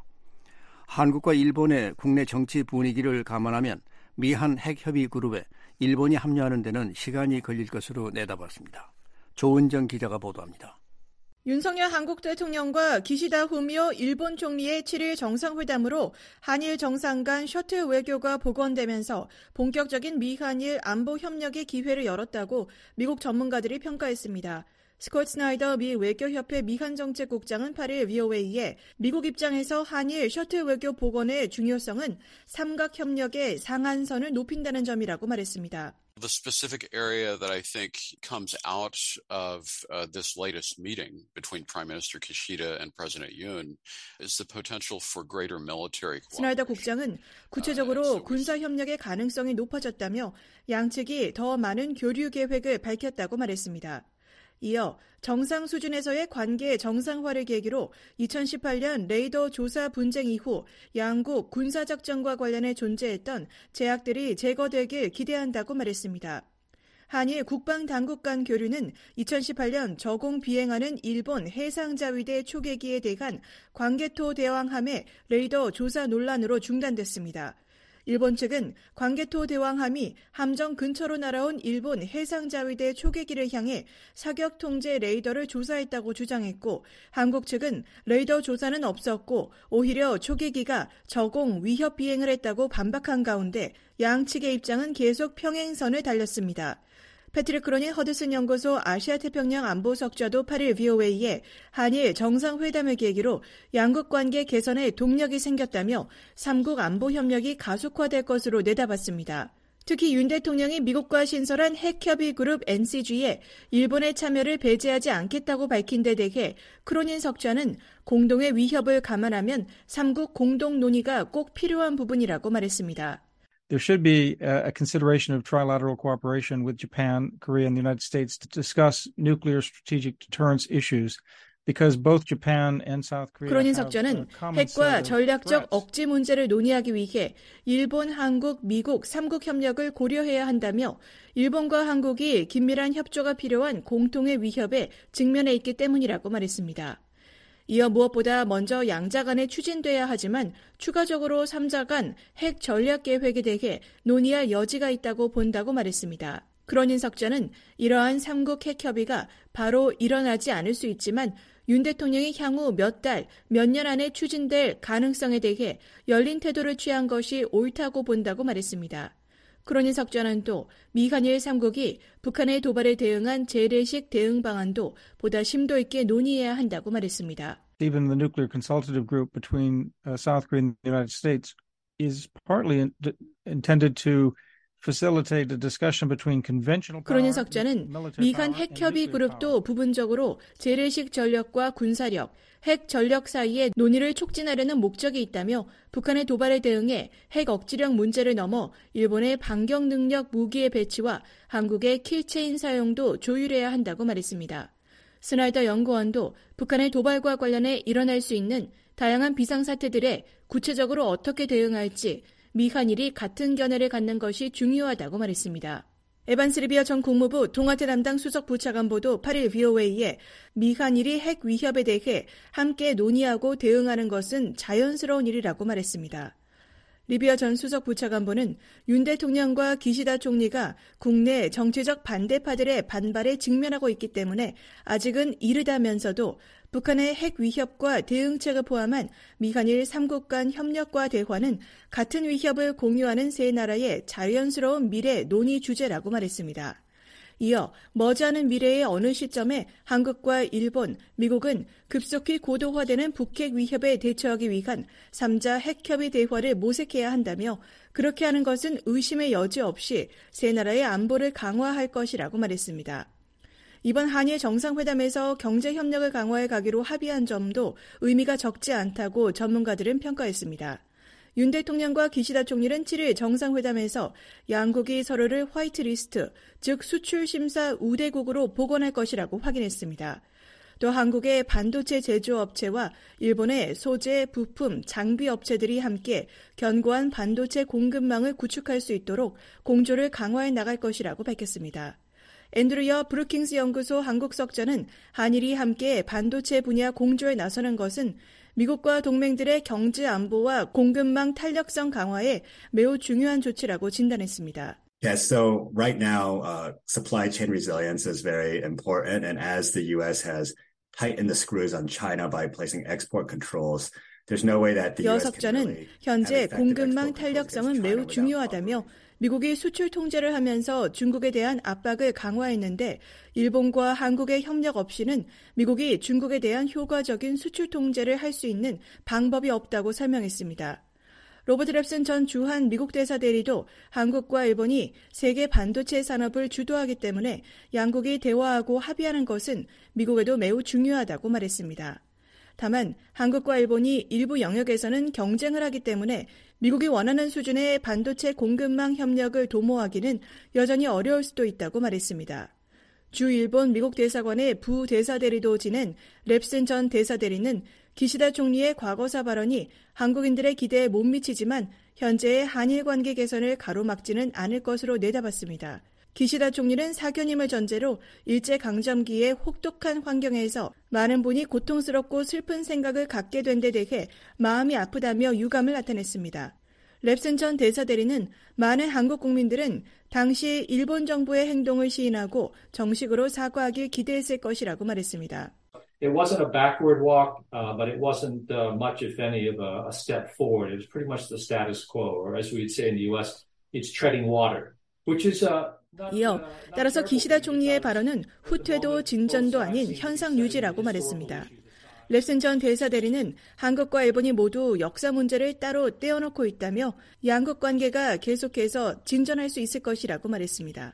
한국과 일본의 국내 정치 분위기를 감안하면 미한 핵협의 그룹에 일본이 합류하는 데는 시간이 걸릴 것으로 내다봤습니다. 조은정 기자가 보도합니다. 윤석열 한국 대통령과 기시다 후미오 일본 총리의 7일 정상회담으로 한일 정상 간 셔틀 외교가 복원되면서 본격적인 미한일 안보 협력의 기회를 열었다고 미국 전문가들이 평가했습니다. 스콧 스나이더 미 외교협회 미한정책국장은 8일 VOA에 미국 입장에서 한일 셔틀 외교 복원의 중요성은 삼각협력의 상한선을 높인다는 점이라고 말했습니다. The specific area that I think comes out of this latest meeting between Prime Minister Kishida and President Yoon is the potential for greater military cooperation. 스나이더 국장은 구체적으로 군사협력의 가능성이 높아졌다며 양측이 더 많은 교류 계획을 밝혔다고 말했습니다. 이어 정상 수준에서의 관계 정상화를 계기로 2018년 레이더 조사 분쟁 이후 양국 군사작전과 관련해 존재했던 제약들이 제거되길 기대한다고 말했습니다. 한일 국방당국 간 교류는 2018년 저공 비행하는 일본 해상자위대 초계기에 대한 광개토 대왕함의 레이더 조사 논란으로 중단됐습니다. 일본 측은 광개토 대왕함이 함정 근처로 날아온 일본 해상자위대 초계기를 향해 사격 통제 레이더를 조사했다고 주장했고 한국 측은 레이더 조사는 없었고 오히려 초계기가 저공 위협 비행을 했다고 반박한 가운데 양측의 입장은 계속 평행선을 달렸습니다. 패트릭 크로닌 허드슨 연구소 아시아태평양 안보석좌도 8일 VOA에 한일 정상회담을 계기로 양국 관계 개선에 동력이 생겼다며 3국 안보협력이 가속화될 것으로 내다봤습니다. 특히 윤 대통령이 미국과 신설한 핵협의 그룹 NCG에 일본의 참여를 배제하지 않겠다고 밝힌 데 대해 크로닌 석좌는 공동의 위협을 감안하면 3국 공동 논의가 꼭 필요한 부분이라고 말했습니다. There should be a consideration of trilateral cooperation with Japan, Korea, and the United States to discuss nuclear strategic deterrence issues because both Japan and South Korea 크로닌 석좌는 핵과 전략적 억지 문제를 논의하기 위해 일본, 한국, 미국 3국 협력을 고려해야 한다며 일본과 한국이 긴밀한 협조가 필요한 공통의 위협에 직면해 있기 때문이라고 말했습니다. 이어 무엇보다 먼저 양자 간에 추진돼야 하지만 추가적으로 3자 간 핵 전략 계획에 대해 논의할 여지가 있다고 본다고 말했습니다. 크로닌 석좌는 이러한 3국 핵협의가 바로 일어나지 않을 수 있지만 윤 대통령이 향후 몇 달, 몇 년 안에 추진될 가능성에 대해 열린 태도를 취한 것이 옳다고 본다고 말했습니다. 크로닌 석좌는 또 미한일 3국이 북한의 도발에 대응한 재래식 대응 방안도 보다 심도 있게 논의해야 한다고 말했습니다. Even the nuclear consultative group between South Korea and the United States is partly intended to facilitate a discussion between conventional power. 크로닌 석좌는 미한 핵협의 그룹도 부분적으로 재래식 전력과 군사력, 핵 전력 사이의 논의를 촉진하려는 목적이 있다며 북한의 도발에 대응해 핵 억지력 문제를 넘어 일본의 반격 능력 무기의 배치와 한국의 킬체인 사용도 조율해야 한다고 말했습니다. 스나이더 연구원도 북한의 도발과 관련해 일어날 수 있는 다양한 비상사태들에 구체적으로 어떻게 대응할지 미한일이 같은 견해를 갖는 것이 중요하다고 말했습니다. 에반스 리비어 전 국무부 동아태 담당 수석 부차관보도 8일 VOA에 미한일이 핵 위협에 대해 함께 논의하고 대응하는 것은 자연스러운 일이라고 말했습니다. 리비어 전 수석 부차관보는 윤 대통령과 기시다 총리가 국내 정치적 반대파들의 반발에 직면하고 있기 때문에 아직은 이르다면서도 북한의 핵 위협과 대응책을 포함한 미한일 3국 간 협력과 대화는 같은 위협을 공유하는 세 나라의 자연스러운 미래 논의 주제라고 말했습니다. 이어 머지않은 미래의 어느 시점에 한국과 일본, 미국은 급속히 고도화되는 북핵 위협에 대처하기 위한 3자 핵협의 대화를 모색해야 한다며 그렇게 하는 것은 의심의 여지 없이 세 나라의 안보를 강화할 것이라고 말했습니다. 이번 한일 정상회담에서 경제협력을 강화해 가기로 합의한 점도 의미가 적지 않다고 전문가들은 평가했습니다. 윤 대통령과 기시다 총리는 7일 정상회담에서 양국이 서로를 화이트리스트, 즉 수출심사 우대국으로 복원할 것이라고 확인했습니다. 또 한국의 반도체 제조업체와 일본의 소재, 부품, 장비 업체들이 함께 견고한 반도체 공급망을 구축할 수 있도록 공조를 강화해 나갈 것이라고 밝혔습니다. 앤드류 여 브루킹스 연구소 한국석자는 한일이 함께 반도체 분야 공조에 나서는 것은 미국과 동맹들의 경제 안보와 공급망 탄력성 강화에 매우 중요한 조치라고 진단했습니다. Yes, so right now, supply chain resilience is very important, and as the U.S. has tightened the screws on China by placing export controls, there's no way that the U.S. can really 현재 공급망 탄력성은 매우 중요하다며 미국이 수출 통제를 하면서 중국에 대한 압박을 강화했는데 일본과 한국의 협력 없이는 미국이 중국에 대한 효과적인 수출 통제를 할 수 있는 방법이 없다고 설명했습니다. 로버트 랩슨 전 주한 미국 대사 대리도 한국과 일본이 세계 반도체 산업을 주도하기 때문에 양국이 대화하고 합의하는 것은 미국에도 매우 중요하다고 말했습니다. 다만 한국과 일본이 일부 영역에서는 경쟁을 하기 때문에 미국이 원하는 수준의 반도체 공급망 협력을 도모하기는 여전히 어려울 수도 있다고 말했습니다. 주 일본 미국 대사관의 부대사대리도 지낸 랩슨 전 대사대리는 기시다 총리의 과거사 발언이 한국인들의 기대에 못 미치지만 현재의 한일 관계 개선을 가로막지는 않을 것으로 내다봤습니다. 기시다 총리는 사견임을 전제로 일제강점기의 혹독한 환경에서 많은 분이 고통스럽고 슬픈 생각을 갖게 된 데 대해 마음이 아프다며 유감을 나타냈습니다. 랩슨 전 대사대리는 많은 한국 국민들은 당시 일본 정부의 행동을 시인하고 정식으로 사과하길 기대했을 것이라고 말했습니다. It wasn't a backward walk, but it wasn't much, if any, of a step forward. It was pretty much the status quo, or as we'd say in the U.S., it's treading water, which is 이어 따라서 기시다 총리의 발언은 후퇴도 진전도 아닌 현상 유지라고 말했습니다. 랩슨 전 대사대리는 한국과 일본이 모두 역사 문제를 따로 떼어놓고 있다며 양국 관계가 계속해서 진전할 수 있을 것이라고 말했습니다.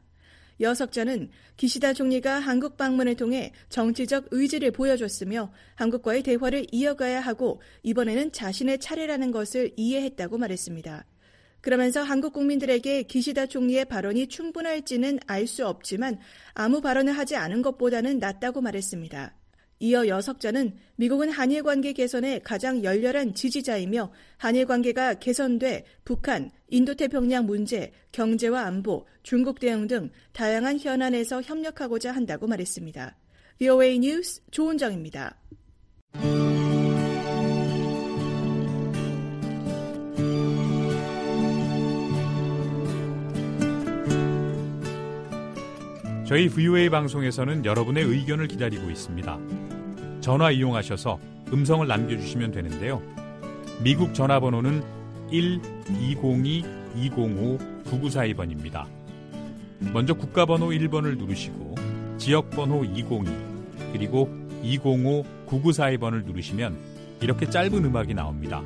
여석자는 기시다 총리가 한국 방문을 통해 정치적 의지를 보여줬으며 한국과의 대화를 이어가야 하고 이번에는 자신의 차례라는 것을 이해했다고 말했습니다. 그러면서 한국 국민들에게 기시다 총리의 발언이 충분할지는 알 수 없지만 아무 발언을 하지 않은 것보다는 낫다고 말했습니다. 이어 여석자는 미국은 한일 관계 개선에 가장 열렬한 지지자이며 한일 관계가 개선돼 북한, 인도태평양 문제, 경제와 안보, 중국 대응 등 다양한 현안에서 협력하고자 한다고 말했습니다. VOA 뉴스 조은정입니다. 저희 VOA 방송에서는 여러분의 의견을 기다리고 있습니다. 전화 이용하셔서 음성을 남겨주시면 되는데요. 미국 전화번호는 1-202-205-9942번입니다. 먼저 국가번호 1번을 누르시고 지역번호 202 그리고 205-9942번을 누르시면 이렇게 짧은 음악이 나옵니다.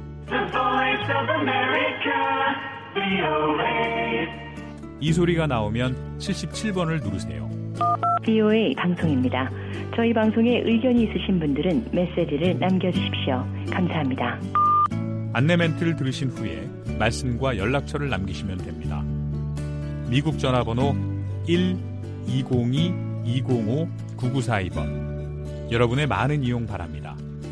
이 소리가 나오면 77번을 누르세요. VOA 방송입니다. 저희 방송에 의견이 있으신 분들은 메시지를 남겨주십시오. 감사합니다. 안내 멘트를 들으신 후에 말씀과 연락처를 남기시면 됩니다. 미국 전화번호 1-202-205-9942번. 여러분의 많은 이용 바랍니다.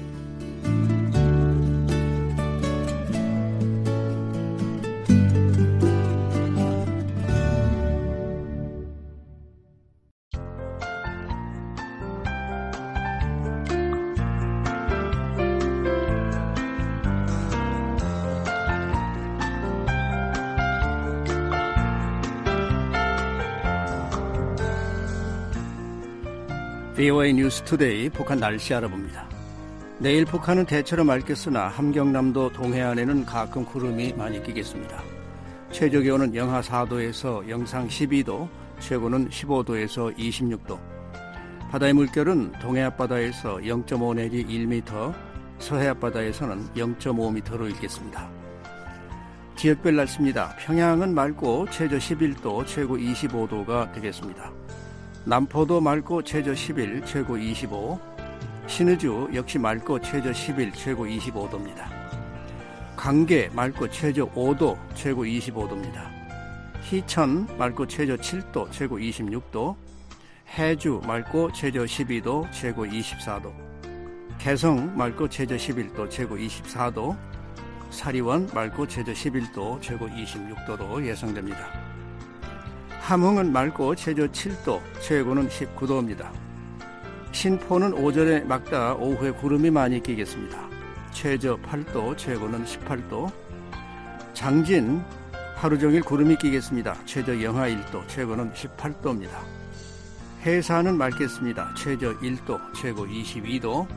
VOA 뉴스 투데이 북한 날씨 알아봅니다. 내일 북한은 대체로 맑겠으나 함경남도 동해안에는 가끔 구름이 많이 끼겠습니다. 최저기온은 영하 4도에서 영상 12도, 최고는 15도에서 26도. 바다의 물결은 동해 앞바다에서 0.5 내지 1m, 서해 앞바다에서는 0.5m로 일겠습니다. 지역별 날씨입니다. 평양은 맑고 최저 11도, 최고 25도가 되겠습니다. 남포도 맑고 최저 11, 최고 25. 신의주 역시 맑고 최저 11, 최고 25도입니다. 강계 맑고 최저 5도, 최고 25도입니다. 희천 맑고 최저 7도, 최고 26도. 해주 맑고 최저 12도, 최고 24도. 개성 맑고 최저 11도, 최고 24도. 사리원 맑고 최저 11도, 최고 26도로 예상됩니다. 함흥은 맑고 최저 7도, 최고는 19도입니다. 신포는 오전에 맑다 오후에 구름이 많이 끼겠습니다. 최저 8도, 최고는 18도. 장진 하루 종일 구름이 끼겠습니다. 최저 영하 1도, 최고는 18도입니다. 해산은 맑겠습니다. 최저 1도, 최고 22도.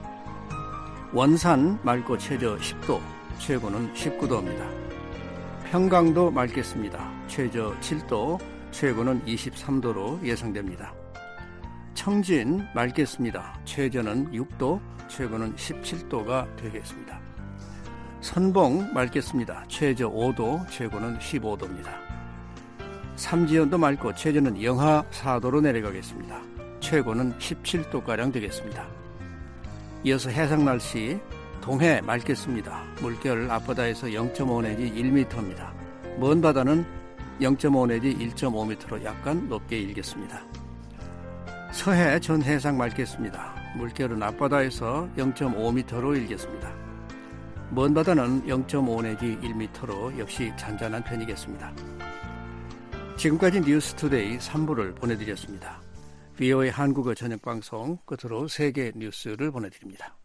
원산 맑고 최저 10도, 최고는 19도입니다. 평강도 맑겠습니다. 최저 7도, 최고는 23도로 예상됩니다. 청진 맑겠습니다. 최저는 6도, 최고는 17도가 되겠습니다. 선봉 맑겠습니다. 최저 5도, 최고는 15도입니다. 삼지연도 맑고 최저는 영하 4도로 내려가겠습니다. 최고는 17도가량 되겠습니다. 이어서 해상 날씨, 동해 맑겠습니다. 물결 앞바다에서 0.5 내지 1m입니다. 먼 바다는 0.5 내지 1.5m로 약간 높게 일겠습니다. 서해 전 해상 맑겠습니다. 물결은 앞바다에서 0.5m로 일겠습니다. 먼 바다는 0.5 내지 1m로 역시 잔잔한 편이겠습니다. 지금까지 뉴스투데이 3부를 보내드렸습니다. VOA 한국어 저녁방송 끝으로 세계 뉴스를 보내드립니다.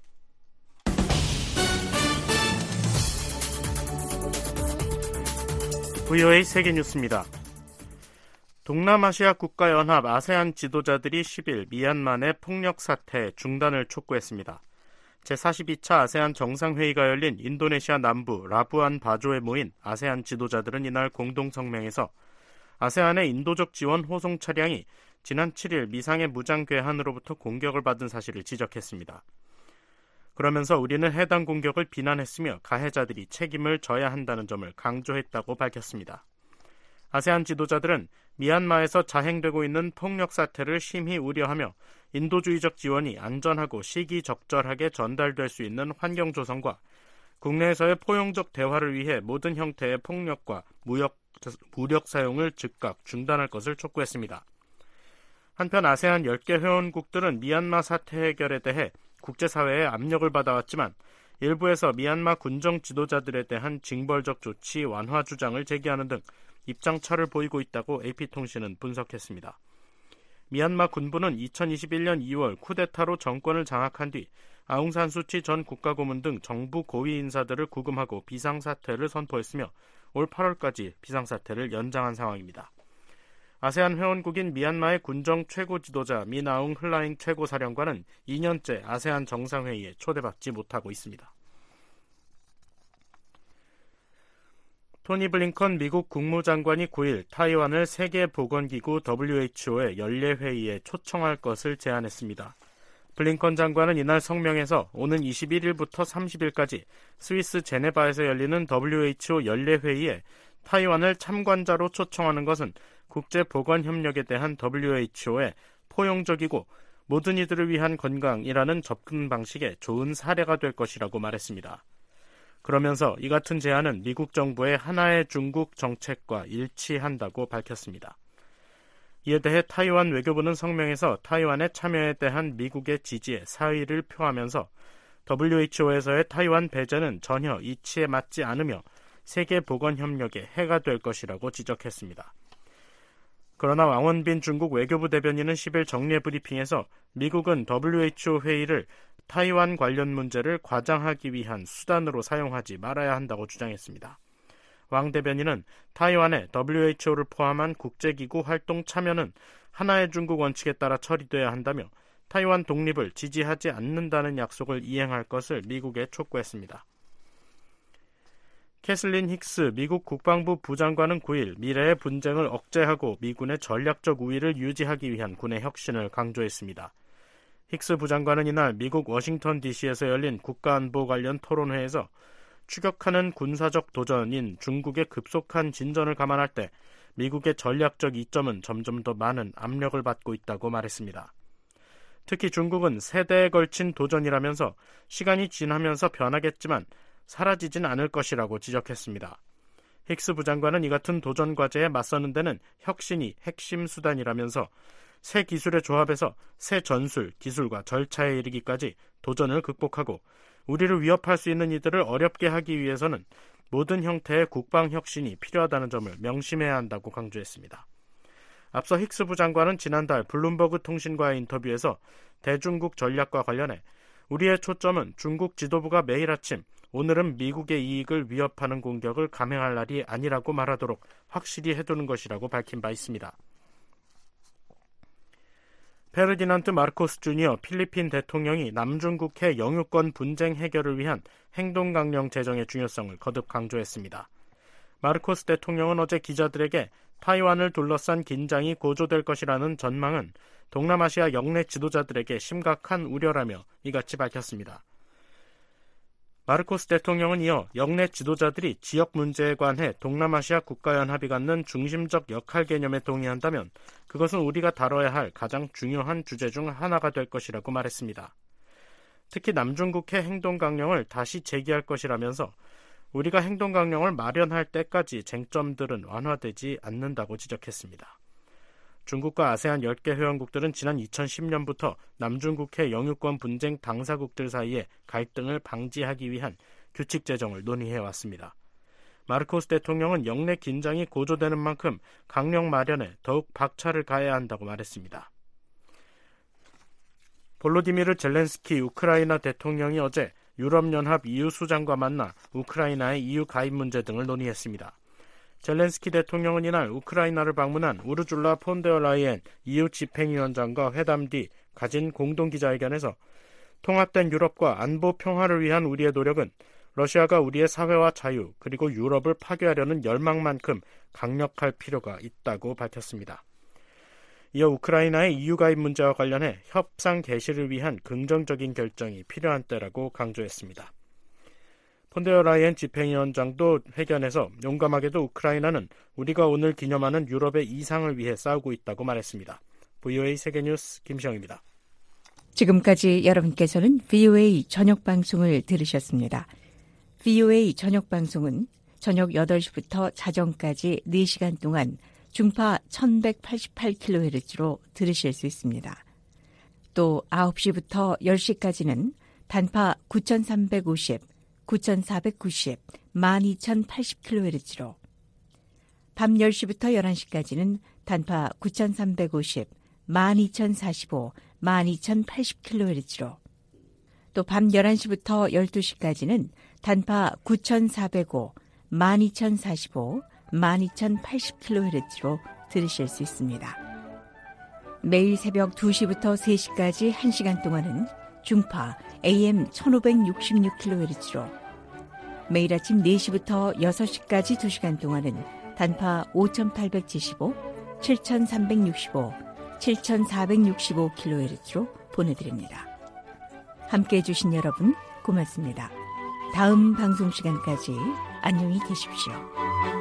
VOA 세계뉴스입니다. 동남아시아 국가연합 아세안 지도자들이 10일 미얀마 내 폭력 사태 중단을 촉구했습니다. 제42차 아세안 정상회의가 열린 인도네시아 남부 라부안 바조에 모인 아세안 지도자들은 이날 공동성명에서 아세안의 인도적 지원 호송 차량이 지난 7일 미상의 무장 괴한으로부터 공격을 받은 사실을 지적했습니다. 그러면서 우리는 해당 공격을 비난했으며 가해자들이 책임을 져야 한다는 점을 강조했다고 밝혔습니다. 아세안 지도자들은 미얀마에서 자행되고 있는 폭력 사태를 심히 우려하며 인도주의적 지원이 안전하고 시기적절하게 전달될 수 있는 환경 조성과 국내에서의 포용적 대화를 위해 모든 형태의 폭력과 무력 사용을 즉각 중단할 것을 촉구했습니다. 한편 아세안 10개 회원국들은 미얀마 사태 해결에 대해 국제사회의 압력을 받아왔지만 일부에서 미얀마 군정 지도자들에 대한 징벌적 조치 완화 주장을 제기하는 등 입장차를 보이고 있다고 AP통신은 분석했습니다. 미얀마 군부는 2021년 2월 쿠데타로 정권을 장악한 뒤 아웅산수치 전 국가고문 등 정부 고위 인사들을 구금하고 비상사태를 선포했으며 올 8월까지 비상사태를 연장한 상황입니다. 아세안 회원국인 미얀마의 군정 최고 지도자 민아웅 흘라잉 최고사령관은 2년째 아세안 정상회의에 초대받지 못하고 있습니다. 토니 블링컨 미국 국무장관이 9일 타이완을 세계보건기구 WHO의 연례회의에 초청할 것을 제안했습니다. 블링컨 장관은 이날 성명에서 오는 21일부터 30일까지 스위스 제네바에서 열리는 WHO 연례회의에 타이완을 참관자로 초청하는 것은 국제보건협력에 대한 WHO의 포용적이고 모든 이들을 위한 건강이라는 접근 방식의 좋은 사례가 될 것이라고 말했습니다. 그러면서 이 같은 제안은 미국 정부의 하나의 중국 정책과 일치한다고 밝혔습니다. 이에 대해 타이완 외교부는 성명에서 타이완의 참여에 대한 미국의 지지에 사의를 표하면서 WHO에서의 타이완 배제는 전혀 이치에 맞지 않으며 세계보건협력에 해가 될 것이라고 지적했습니다. 그러나 왕원빈 중국 외교부 대변인은 10일 정례 브리핑에서 미국은 WHO 회의를 타이완 관련 문제를 과장하기 위한 수단으로 사용하지 말아야 한다고 주장했습니다. 왕 대변인은 타이완의 WHO를 포함한 국제기구 활동 참여는 하나의 중국 원칙에 따라 처리돼야 한다며 타이완 독립을 지지하지 않는다는 약속을 이행할 것을 미국에 촉구했습니다. 캐슬린 힉스 미국 국방부 부장관은 9일 미래의 분쟁을 억제하고 미군의 전략적 우위를 유지하기 위한 군의 혁신을 강조했습니다. 힉스 부장관은 이날 미국 워싱턴 DC에서 열린 국가안보 관련 토론회에서 추격하는 군사적 도전인 중국의 급속한 진전을 감안할 때 미국의 전략적 이점은 점점 더 많은 압력을 받고 있다고 말했습니다. 특히 중국은 세대에 걸친 도전이라면서 시간이 지나면서 변하겠지만 사라지진 않을 것이라고 지적했습니다. 힉스 부장관은 이 같은 도전 과제에 맞서는 데는 혁신이 핵심 수단이라면서 새 기술의 조합에서 새 전술, 기술과 절차에 이르기까지 도전을 극복하고 우리를 위협할 수 있는 이들을 어렵게 하기 위해서는 모든 형태의 국방혁신이 필요하다는 점을 명심해야 한다고 강조했습니다. 앞서 힉스 부장관은 지난달 블룸버그 통신과의 인터뷰에서 대중국 전략과 관련해 우리의 초점은 중국 지도부가 매일 아침 오늘은 미국의 이익을 위협하는 공격을 감행할 날이 아니라고 말하도록 확실히 해두는 것이라고 밝힌 바 있습니다. 페르디난드 마르코스 주니어 필리핀 대통령이 남중국해 영유권 분쟁 해결을 위한 행동강령 제정의 중요성을 거듭 강조했습니다. 마르코스 대통령은 어제 기자들에게 타이완을 둘러싼 긴장이 고조될 것이라는 전망은 동남아시아 영내 지도자들에게 심각한 우려라며 이같이 밝혔습니다. 마르코스 대통령은 이어 영내 지도자들이 지역 문제에 관해 동남아시아 국가연합이 갖는 중심적 역할 개념에 동의한다면 그것은 우리가 다뤄야 할 가장 중요한 주제 중 하나가 될 것이라고 말했습니다. 특히 남중국해 행동강령을 다시 제기할 것이라면서 우리가 행동강령을 마련할 때까지 쟁점들은 완화되지 않는다고 지적했습니다. 중국과 아세안 10개 회원국들은 지난 2010년부터 남중국해 영유권 분쟁 당사국들 사이에 갈등을 방지하기 위한 규칙 제정을 논의해왔습니다. 마르코스 대통령은 영내 긴장이 고조되는 만큼 강령 마련에 더욱 박차를 가해야 한다고 말했습니다. 볼로디미르 젤렌스키 우크라이나 대통령이 어제 유럽연합 EU 수장과 만나 우크라이나의 EU 가입 문제 등을 논의했습니다. 젤렌스키 대통령은 이날 우크라이나를 방문한 우르줄라 폰데어라이엔 EU 집행위원장과 회담 뒤 가진 공동기자회견에서 통합된 유럽과 안보 평화를 위한 우리의 노력은 러시아가 우리의 사회와 자유 그리고 유럽을 파괴하려는 열망만큼 강력할 필요가 있다고 밝혔습니다. 이어 우크라이나의 EU 가입 문제와 관련해 협상 개시를 위한 긍정적인 결정이 필요한 때라고 강조했습니다. 폰데어라이엔 집행위원장도 회견에서 용감하게도 우크라이나는 우리가 오늘 기념하는 유럽의 이상을 위해 싸우고 있다고 말했습니다. VOA 세계뉴스 김시영입니다. 지금까지 여러분께서는 VOA 저녁방송을 들으셨습니다. VOA 저녁방송은 저녁 8시부터 자정까지 4시간 동안 중파 1188kHz로 들으실 수 있습니다. 또 9시부터 10시까지는 단파 9350, 9490, 12080kHz로 밤 10시부터 11시까지는 단파 9350, 12045, 12080kHz로 또 밤 11시부터 12시까지는 단파 9405, 12045, 12080kHz로 들으실 수 있습니다. 매일 새벽 2시부터 3시까지 1시간 동안은 중파 AM 1566kHz로 매일 아침 4시부터 6시까지 2시간 동안은 단파 5875, 7365, 7465kHz로 보내드립니다. 함께해 주신 여러분 고맙습니다. 다음 방송 시간까지 안녕히 계십시오.